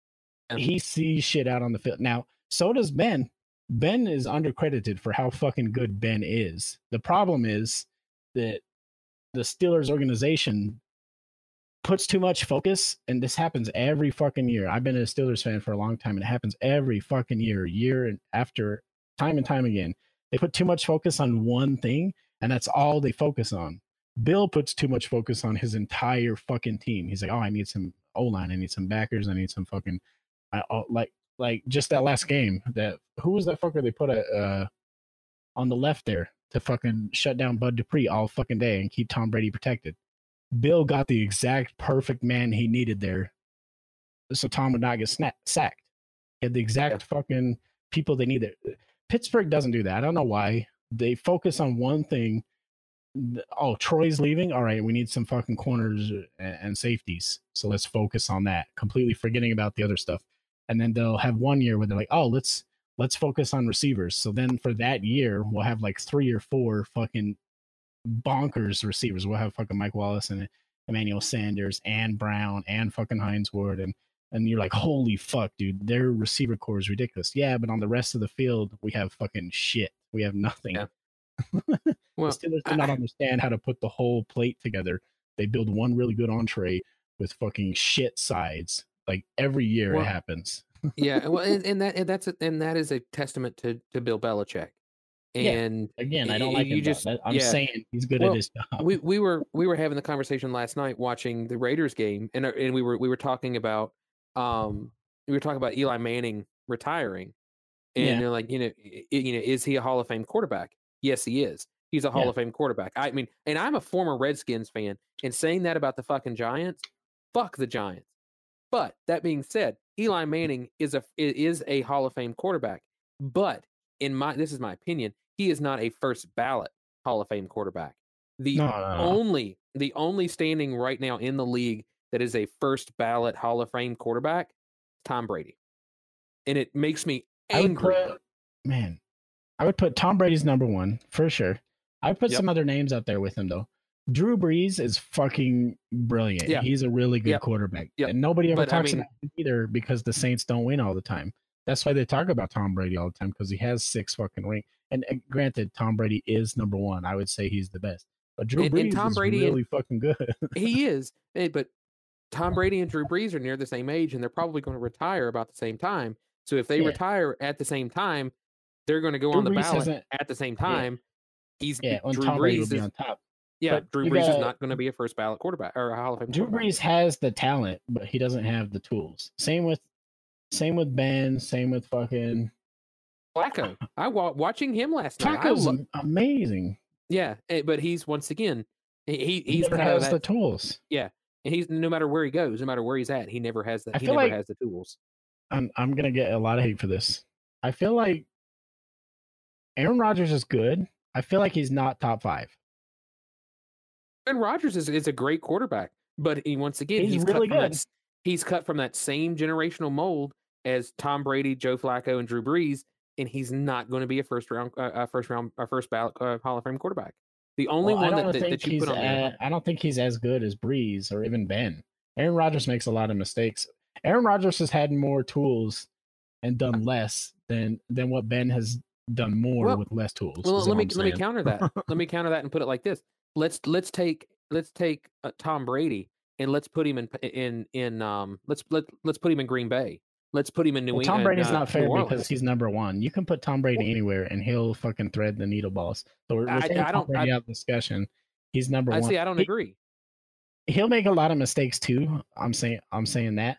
sees shit out on the field. Now, so does Ben. Ben is undercredited for how fucking good Ben is. The problem is that the Steelers organization puts too much focus, and this happens every fucking year. I've been a Steelers fan for a long time, and it happens every fucking year and after, time and time again. They put too much focus on one thing, and that's all they focus on. Bill puts too much focus on his entire fucking team. He's like, oh, I need some O-line, I need some backers, I need some fucking like just that last game. Who was that fucker they put on the left there to fucking shut down Bud Dupree all fucking day and keep Tom Brady protected? Bill got the exact perfect man he needed there, so Tom would not get sacked. He had the exact fucking people they needed. Pittsburgh doesn't do that. I don't know why. They focus on one thing. Oh, Troy's leaving. All right, we need some fucking corners and safeties. So let's focus on that, completely forgetting about the other stuff. And then they'll have 1 year where they're like, oh, let's focus on receivers. So then for that year, we'll have like 3 or 4 fucking bonkers receivers. We'll have fucking Mike Wallace and Emmanuel Sanders and Brown and fucking Hines Ward, and you're like, holy fuck, dude, their receiver core is ridiculous. Yeah, but on the rest of the field, we have fucking shit. We have nothing. Yeah. Well, the Steelers do not understand how to put the whole plate together. They build one really good entree with fucking shit sides. Like every year it happens. Yeah, well, and that is a testament to Bill Belichick. And again, I don't like him. I'm saying he's good at his job. We were having the conversation last night watching the Raiders game, and we were talking about Eli Manning retiring, and they're like, is he a Hall of Fame quarterback? Yes, he is. He's a Hall of Fame quarterback. I mean, and I'm a former Redskins fan, and saying that about the fucking Giants, fuck the Giants. But that being said, Eli Manning is a Hall of Fame quarterback, but this is my opinion, he is not a first ballot Hall of Fame quarterback. The only standing right now in the league that is a first ballot Hall of Fame quarterback, Tom Brady. And it makes me angry. I would put Tom Brady's number 1 for sure. I would put some other names out there with him though. Drew Brees is fucking brilliant. Yeah. He's a really good quarterback. Yep. And nobody ever talks about him either because the Saints don't win all the time. That's why they talk about Tom Brady all the time, because he has 6 fucking rings. And granted, Tom Brady is number 1. I would say he's the best. But Drew Brees is really fucking good. He is. But Tom Brady and Drew Brees are near the same age, and they're probably going to retire about the same time. So if they retire at the same time, they're going to go on the ballot at the same time. Drew Tom Brady will be on top. Yeah, but Drew Brees is not going to be a first ballot quarterback or a Hall of Fame. Drew Brees has the talent, but he doesn't have the tools. Same with Ben. Same with fucking Flacco. I watching him last night. Flacco's amazing. Yeah, but he's once again he never has the tools. Yeah, and he's no matter where he goes, no matter where he's at, he never has that. He never has the tools. I'm gonna get a lot of hate for this. I feel like Aaron Rodgers is good. I feel like he's not top 5. Aaron Rodgers is a great quarterback, but he's really good. He's cut from that same generational mold as Tom Brady, Joe Flacco, and Drew Brees, and he's not going to be a first ballot Hall of Fame quarterback. The only one that you put on there. I don't think he's as good as Brees or even Ben. Aaron Rodgers makes a lot of mistakes. Aaron Rodgers has had more tools and done less than what Ben has done more with less tools. Well, let me counter that. Let me counter that and put it like this. Let's take Tom Brady and let's put him let's put him in Green Bay. Let's put him in New England. Tom Brady's not fair because he's number 1. You can put Tom Brady anywhere and he'll fucking thread the needle balls. So we're Tom Brady out of discussion. He's number 1. I don't agree. He'll make a lot of mistakes too. I'm saying that.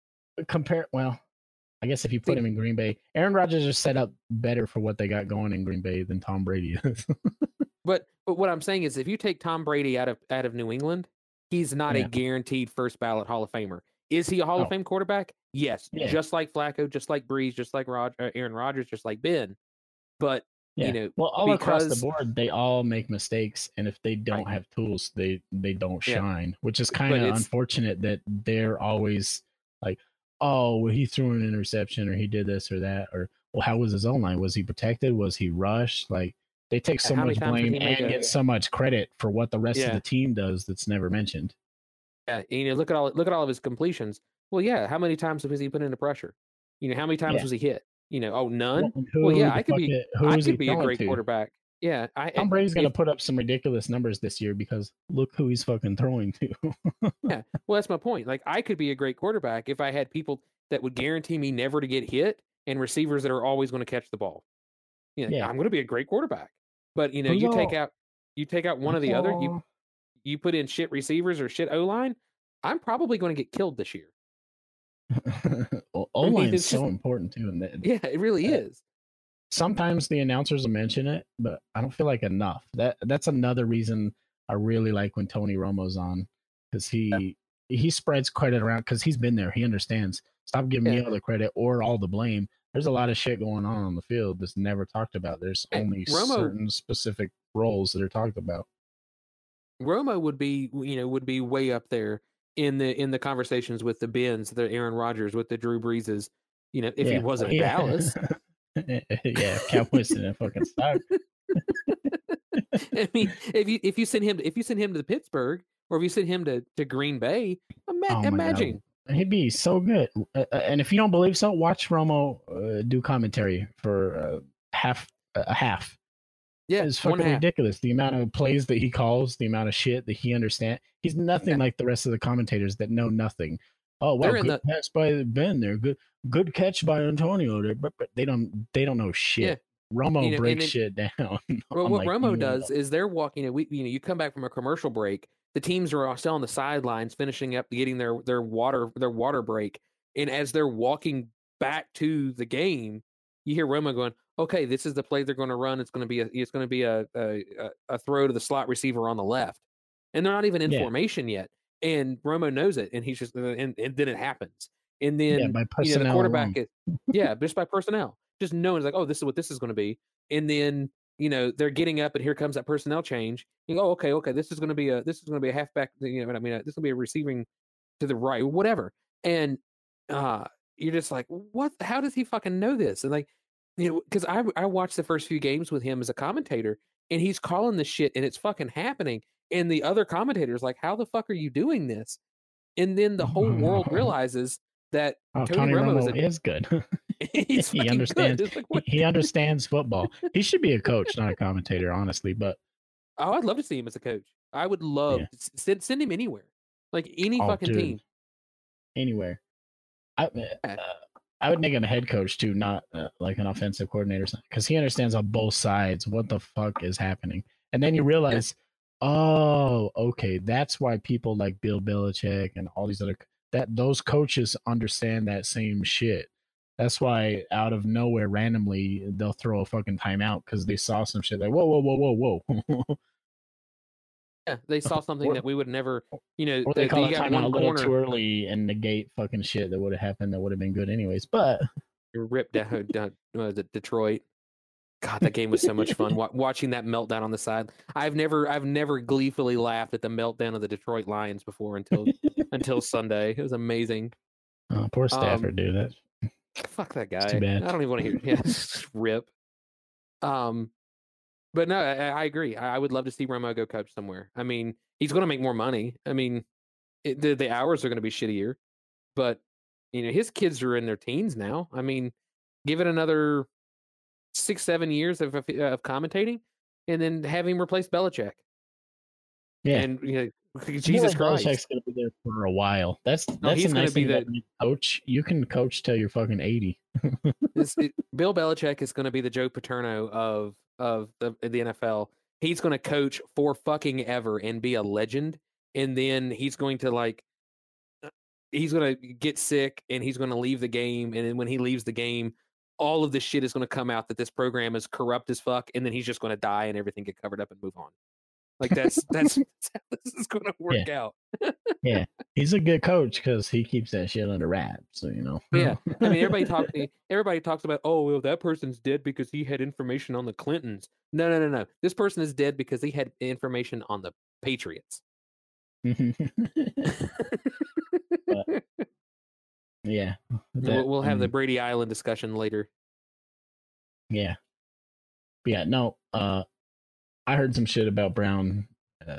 I guess if you put him in Green Bay, Aaron Rodgers is set up better for what they got going in Green Bay than Tom Brady is. But what I'm saying is, if you take Tom Brady out of New England, he's not a guaranteed first ballot Hall of Famer. Is he a Hall of Fame quarterback? Yes, just like Flacco, just like Breeze, just like Aaron Rodgers, just like Ben. But well, all across the board, they all make mistakes, and if they don't have tools, they don't shine. Which is kind of unfortunate that they're always like, oh, well, he threw an interception, or he did this or that, or well, how was his own line? Was he protected? Was he rushed? Like they take so much blame and get so much credit for what the rest of the team does that's never mentioned. Yeah, look at all of his completions. Well, yeah, how many times has he put into pressure? How many times was he hit? None. Well, yeah, I could be a great quarterback. Yeah, Tom Brady's going to put up some ridiculous numbers this year because look who he's fucking throwing to. Yeah, well, that's my point. Like, I could be a great quarterback if I had people that would guarantee me never to get hit and receivers that are always going to catch the ball. I'm going to be a great quarterback. But you take out one or the other. You put in shit receivers or shit O-line. I'm probably going to get killed this year. O-line is so important too. Yeah, it really is. Sometimes the announcers will mention it, but I don't feel like enough. That's another reason I really like when Tony Romo's on, because he spreads credit around because he's been there. He understands. Stop giving me all the credit or all the blame. There's a lot of shit going on the field that's never talked about. There's only certain specific roles that are talked about. Romo would be way up there in the conversations with the Bens, the Aaron Rodgers, with the Drew Breeses, if he wasn't in Dallas. Yeah, Cowboys didn't fucking suck. I mean, if you send him to Pittsburgh, or if you send him to Green Bay, imagine he'd be so good. And if you don't believe so, watch Romo do commentary for half. Yeah, it's fucking ridiculous. The amount of plays that he calls, the amount of shit that he understands. He's nothing like the rest of the commentators that know nothing. Oh, well, good catch by Ben there. Good catch by Antonio there. But they don't know shit. Yeah. Romo breaks shit down. Well, what Romo does is they're walking. You come back from a commercial break. The teams are still on the sidelines, finishing up, getting their water break, and as they're walking back to the game, you hear Romo going, "Okay, this is the play they're going to run. It's going to be a throw to the slot receiver on the left," and they're not even in formation yet. And Romo knows it, and he's just and then it happens. And then by personnel the quarterback just by personnel, just knowing it's like, oh, this is what this is going to be. And then they're getting up, and here comes that personnel change. You go, okay, this is going to be a halfback. This is going to be a receiving to the right, whatever. And you're just like, what? How does he fucking know this? And like, because I watched the first few games with him as a commentator, and he's calling this shit, and it's fucking happening. And the other commentators like, how the fuck are you doing this? And then the whole world realizes that Tony Romo is good. He understands. Like, he understands football. He should be a coach, not a commentator, honestly. But I'd love to see him as a coach. I would love to send him anywhere, like any fucking team, anywhere. I would make him a head coach too, not like an offensive coordinator, because he understands on both sides what the fuck is happening. And then you realize, oh, okay, that's why people like Bill Belichick and all these other those coaches understand that same shit. That's why out of nowhere, randomly, they'll throw a fucking timeout because they saw some shit like, whoa. Yeah, they saw something that we would never, or they call a timeout a little too early and negate fucking shit that would have happened that would have been good anyways. But you're ripped down Detroit. God, that game was so much fun. Watching that meltdown on the side. I've never gleefully laughed at the meltdown of the Detroit Lions before until Sunday. It was amazing. Oh, poor Stafford, dude. That fuck that guy. It's too bad. I don't even want to hear. Yeah, rip. But no, I agree. I would love to see Romo go coach somewhere. I mean, he's going to make more money. I mean, the hours are going to be shittier, but his kids are in their teens now. I mean, give it another 6-7 years of commentating, and then have him replace Belichick. Yeah, and Jesus Christ, Belichick's going to be there for a while. That's he's going to be the coach. You can coach till you're fucking 80. Bill Belichick is going to be the Joe Paterno of the NFL. He's going to coach for fucking ever and be a legend, and then he's going to get sick and he's going to leave the game, and then when he leaves the game, all of this shit is going to come out that this program is corrupt as fuck, and then he's just going to die and everything get covered up and move on. Like that's how this is going to work out. Yeah, he's a good coach because he keeps that shit under wraps. So Yeah, I mean, everybody talks about, oh, well, that person's dead because he had information on the Clintons. No. This person is dead because he had information on the Patriots. But, yeah, we'll have the Brady Island discussion later. Yeah, but yeah, no. I heard some shit about Brown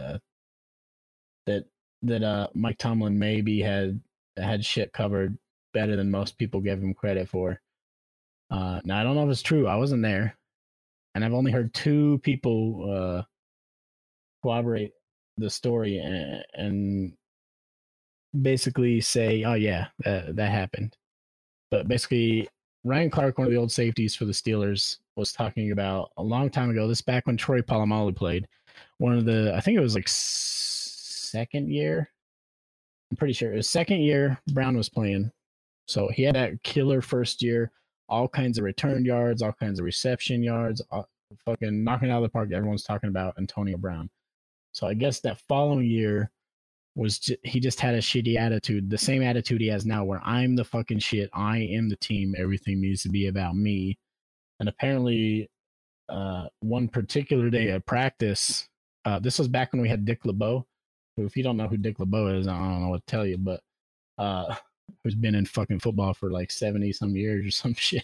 that Mike Tomlin maybe had shit covered better than most people give him credit for. Now I don't know if it's true. I wasn't there, and I've only heard two people corroborate the story and basically say, "Oh yeah, that happened." But basically, Ryan Clark, one of the old safeties for the Steelers, was talking about a long time ago. This back when Troy Polamalu played. I think it was like second year. I'm pretty sure it was second year Brown was playing. So he had that killer first year, all kinds of return yards, all kinds of reception yards, fucking knocking it out of the park. Everyone's talking about Antonio Brown. So I guess that following year he just had a shitty attitude, the same attitude he has now, where I'm the fucking shit, I am the team, everything needs to be about me. And apparently, one particular day at practice, this was back when we had Dick LeBeau. Who, if you don't know who Dick LeBeau is, I don't know what to tell you, but who's been in fucking football for like 70 some years or some shit.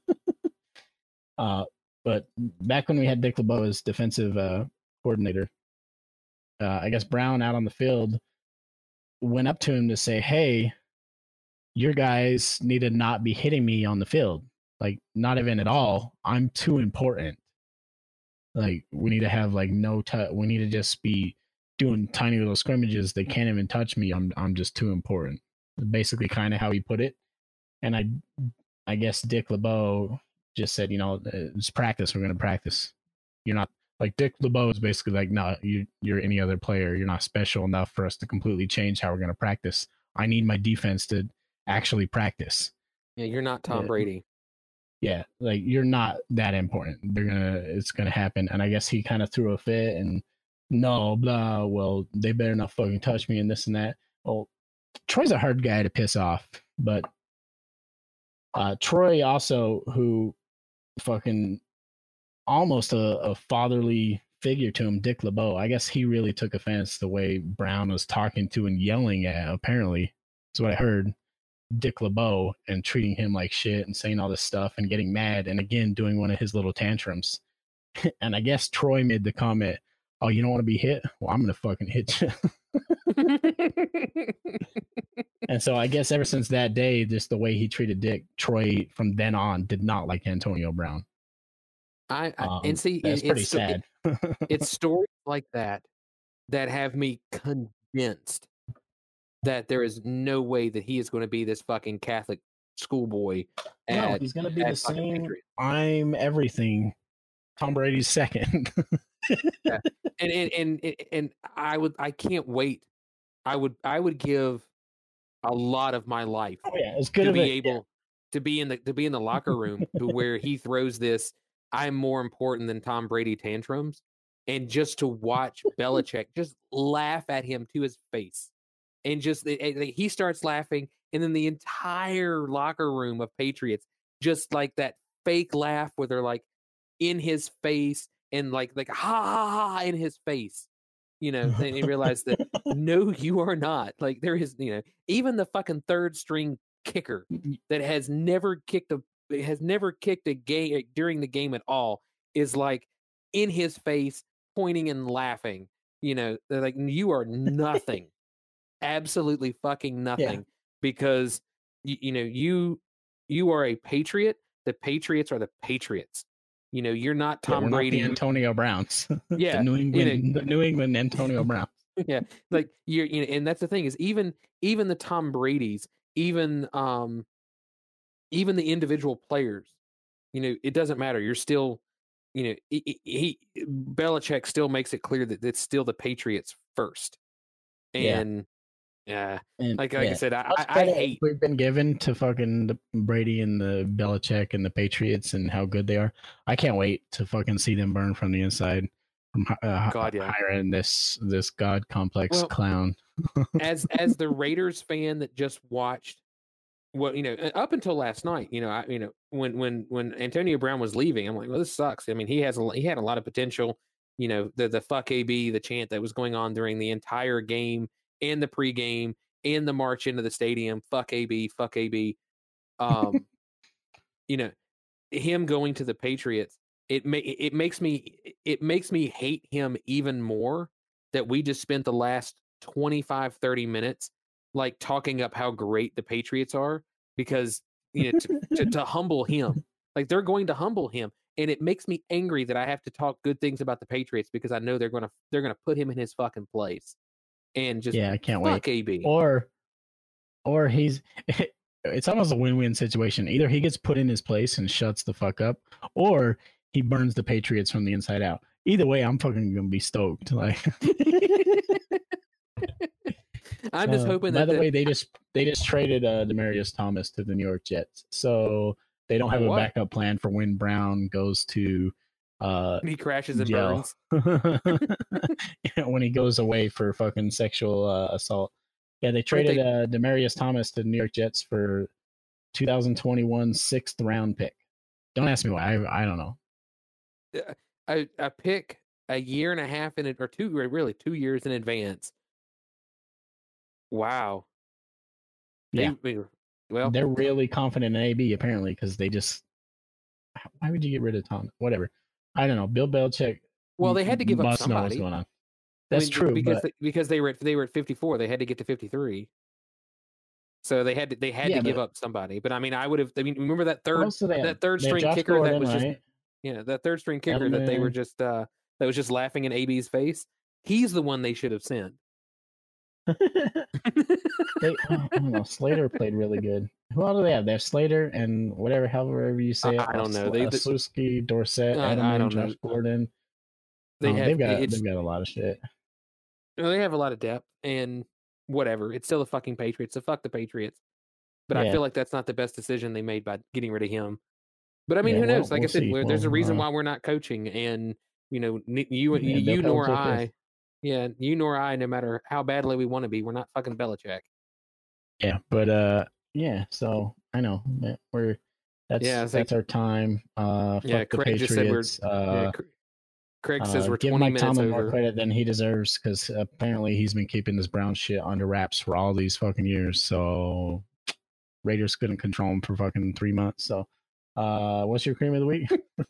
But back when we had Dick LeBeau as defensive coordinator, I guess Brown out on the field went up to him to say, "Hey, your guys need to not be hitting me on the field. Like, not even at all. I'm too important. Like, we need to have like no touch. We need to just be doing tiny little scrimmages. They can't even touch me. I'm just too important." Basically, kind of how he put it. And I guess Dick LeBeau just said, it's practice. We're going to practice. You're not like Dick LeBeau is basically like, no, you're any other player. You're not special enough for us to completely change how we're going to practice. I need my defense to actually practice. Yeah, you're not Tom Brady. Yeah, like you're not that important. It's gonna happen. And I guess he kind of threw a fit and no, blah. Well, they better not fucking touch me and this and that. Well, Troy's a hard guy to piss off, but Troy also, who fucking almost a fatherly figure to him, Dick LeBeau. I guess he really took offense the way Brown was talking to and yelling at. Apparently, that's what I heard. Dick LeBeau and treating him like shit and saying all this stuff and getting mad and again doing one of his little tantrums. And I guess Troy made the comment, "Oh, you don't want to be hit? Well, I'm gonna fucking hit you." And so I guess ever since that day, just the way he treated Dick, Troy from then on did not like Antonio Brown. And see, that's pretty sad. It's stories like that have me convinced that there is no way that he is going to be this fucking Catholic schoolboy. No, he's going to be the same. Patriot. I'm everything. Tom Brady's second. Yeah. And I can't wait. I would give a lot of my life to be able to be in the locker room to where he throws this "I'm more important than Tom Brady" tantrums, and just to watch Belichick just laugh at him to his face, and just he starts laughing, and then the entire locker room of Patriots just like that fake laugh where they're like in his face and like ha ha ha in his face. And he realized that no, you are not. Like there is, even the fucking third string kicker that has never kicked a game during the game at all is like in his face, pointing and laughing. They're like, you are nothing, absolutely fucking nothing, because you are a Patriot. The Patriots are the Patriots. You're not Tom Brady. Not the Antonio Browns. Yeah, the New England Antonio Browns. Yeah, like and that's the thing is even the Tom Brady's, even the individual players, it doesn't matter. You're still, Belichick still makes it clear that it's still the Patriots first, and Yeah. And, like I said, I hate. We've been given to fucking Brady and the Belichick and the Patriots and how good they are. I can't wait to fucking see them burn from the inside. From hiring this god complex clown. as the Raiders fan that just watched, well, up until last night, when Antonio Brown was leaving, I'm like, well, this sucks. I mean, he had a lot of potential. The fuck AB, the chant that was going on during the entire game and the pregame and the march into the stadium. Fuck AB, fuck AB. Him going to the Patriots, it makes me hate him even more that we just spent the last 25-30 minutes like talking up how great the Patriots are, because to humble him. Like, they're going to humble him, and it makes me angry that I have to talk good things about the Patriots because I know they're gonna put him in his fucking place. And just I can't fuck wait. AB. Or he's it's almost a win-win situation. Either he gets put in his place and shuts the fuck up, or he burns the Patriots from the inside out. Either way, I'm fucking gonna be stoked. Like, I'm just hoping that. By the way, they just traded Demaryius Thomas to the New York Jets, so they don't have a backup plan for when Brown goes to. He crashes and jail. burns when he goes away for fucking sexual assault. Yeah, they traded Demaryius Thomas to the New York Jets for 2021 6th round pick. Don't ask me why. I don't know. A pick a year and a half in it, or 2 years in advance. Wow. Yeah. They're really confident in AB apparently, because they just. Why would you get rid of Tom? Whatever. I don't know. Bill Belichick. Well, they had to give up somebody. Know what's going on. That's true, because they were at 54. They had to get to 53. So they had to give up somebody. But I mean, remember that third string kicker Gordon, that was just that third string kicker that they were just that was just laughing in AB's face. He's the one they should have sent. I don't know. Slater played really good. Who else do they have? They have Slater and however you say it. I don't know. Slutsky, Dorsett, Edelman, Josh Gordon. They've got a lot of shit. They have a lot of depth, and whatever. It's still the fucking Patriots, so fuck the Patriots. But I feel like that's not the best decision they made by getting rid of him. But I mean, who knows? Like I said, there's a reason why we're not coaching, and you nor I. Yeah, you nor I, no matter how badly we want to be, we're not fucking Belichick. Yeah, but so I know that's our time. Fuck the Craig Patriots. Just said Craig says we're 20 give Mike minutes Tomlin over. more credit than he deserves, because apparently he's been keeping this Brown shit under wraps for all these fucking years. So Raiders couldn't control him for fucking 3 months. So what's your cream of the week?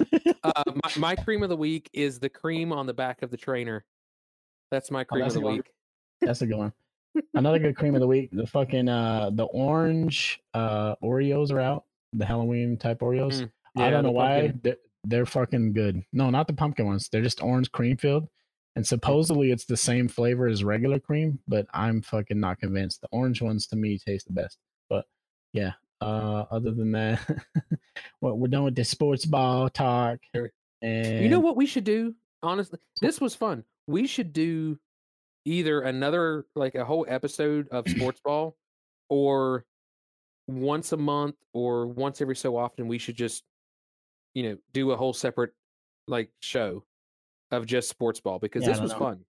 my cream of the week is the cream on the back of the trainer. That's my cream of the week. That's a good one. Another good cream of the week. The fucking the orange Oreos are out. The Halloween type Oreos. I don't know why. They're fucking good. No, not the pumpkin ones. They're just orange cream filled. And supposedly it's the same flavor as regular cream, but I'm fucking not convinced. The orange ones to me taste the best. But yeah, other than that, well, we're done with the sports ball talk. And you know what we should do? Honestly, this was fun. We should do either another, like a whole episode of sports ball, or once a month or once every so often, we should just, do a whole separate like show of just sports ball, because this was fun.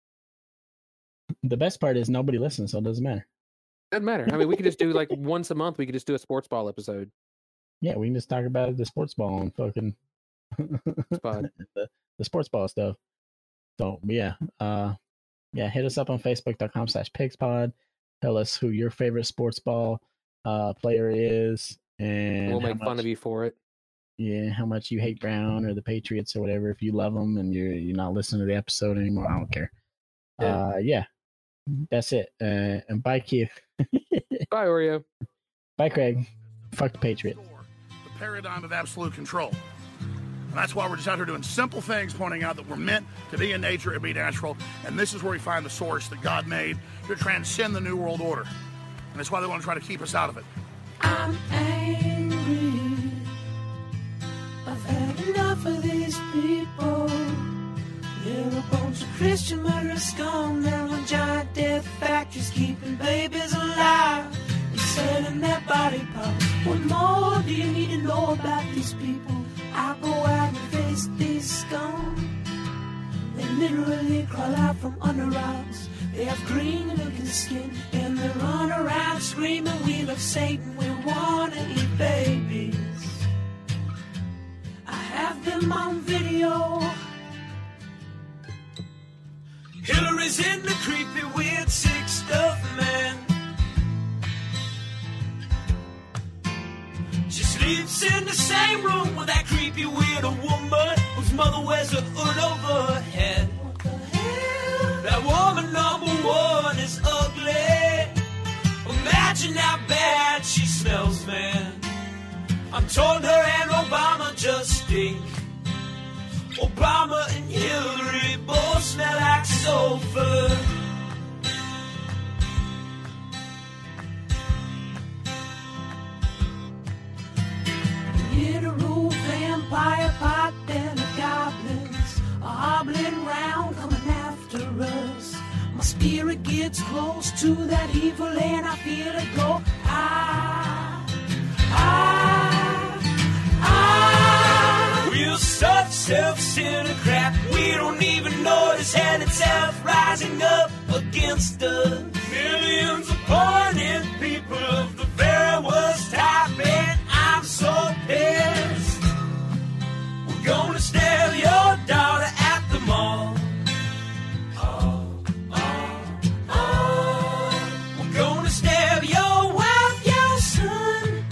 The best part is nobody listens, so it doesn't matter. Doesn't matter. I mean, we could just do like once a month. We could just do a sports ball episode. Yeah, we can just talk about the sports ball and fucking the sports ball stuff. So yeah, hit us up on Facebook.com/PigsPod. Tell us who your favorite sports ball player is, and we'll make fun of you for it. Yeah, how much you hate Brown or the Patriots or whatever. If you love them and you're not listening to the episode anymore, I don't care. Yeah, that's it. And bye, Q. Bye, Oreo. Bye, Craig. Fuck the Patriots. The paradigm of absolute control. And that's why we're just out here doing simple things, pointing out that we're meant to be in nature and be natural. And this is where we find the source that God made to transcend the New World Order. And that's why they want to try to keep us out of it. I'm angry. I've had enough of these people They're a bunch of Christian murderers scum. They're on giant death factories keeping babies alive and selling their body parts. What more do you need to know about these people? I go out and face these scum. They literally crawl out from under rocks. They have green-looking skin, and they run around screaming, we love Satan, we want to eat babies. I have them on video. Hillary's in the creepy, weird, sick stuff, man. She sleeps in the same room with that creepy, weird woman whose mother wears a hood over her head. What the hell? That woman number one is ugly. Imagine how bad she smells, man. I'm told her and Obama just stink. Obama and Hillary both smell like sulfur. Hit a roof, vampire pot, then the goblins are hobbling round, coming after us. My spirit gets close to that evil and I feel it go. We're such self-centered crap, we don't even notice hell itself rising up against us. Millions of pointed people of the very worst type, and I'm so pissed. We're gonna steal your daughter at the mall. We're gonna steal your wife, your son.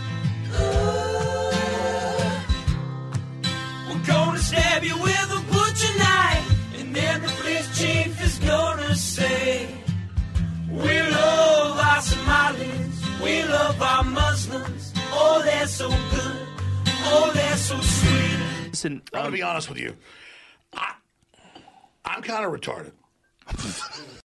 We're gonna stab you with a butcher knife, and then the police chief is gonna say, we love our Somalis, we love our Muslims. Oh, they're so good. Oh, they're so sweet. Listen, I'm going to be honest with you. I'm kind of retarded.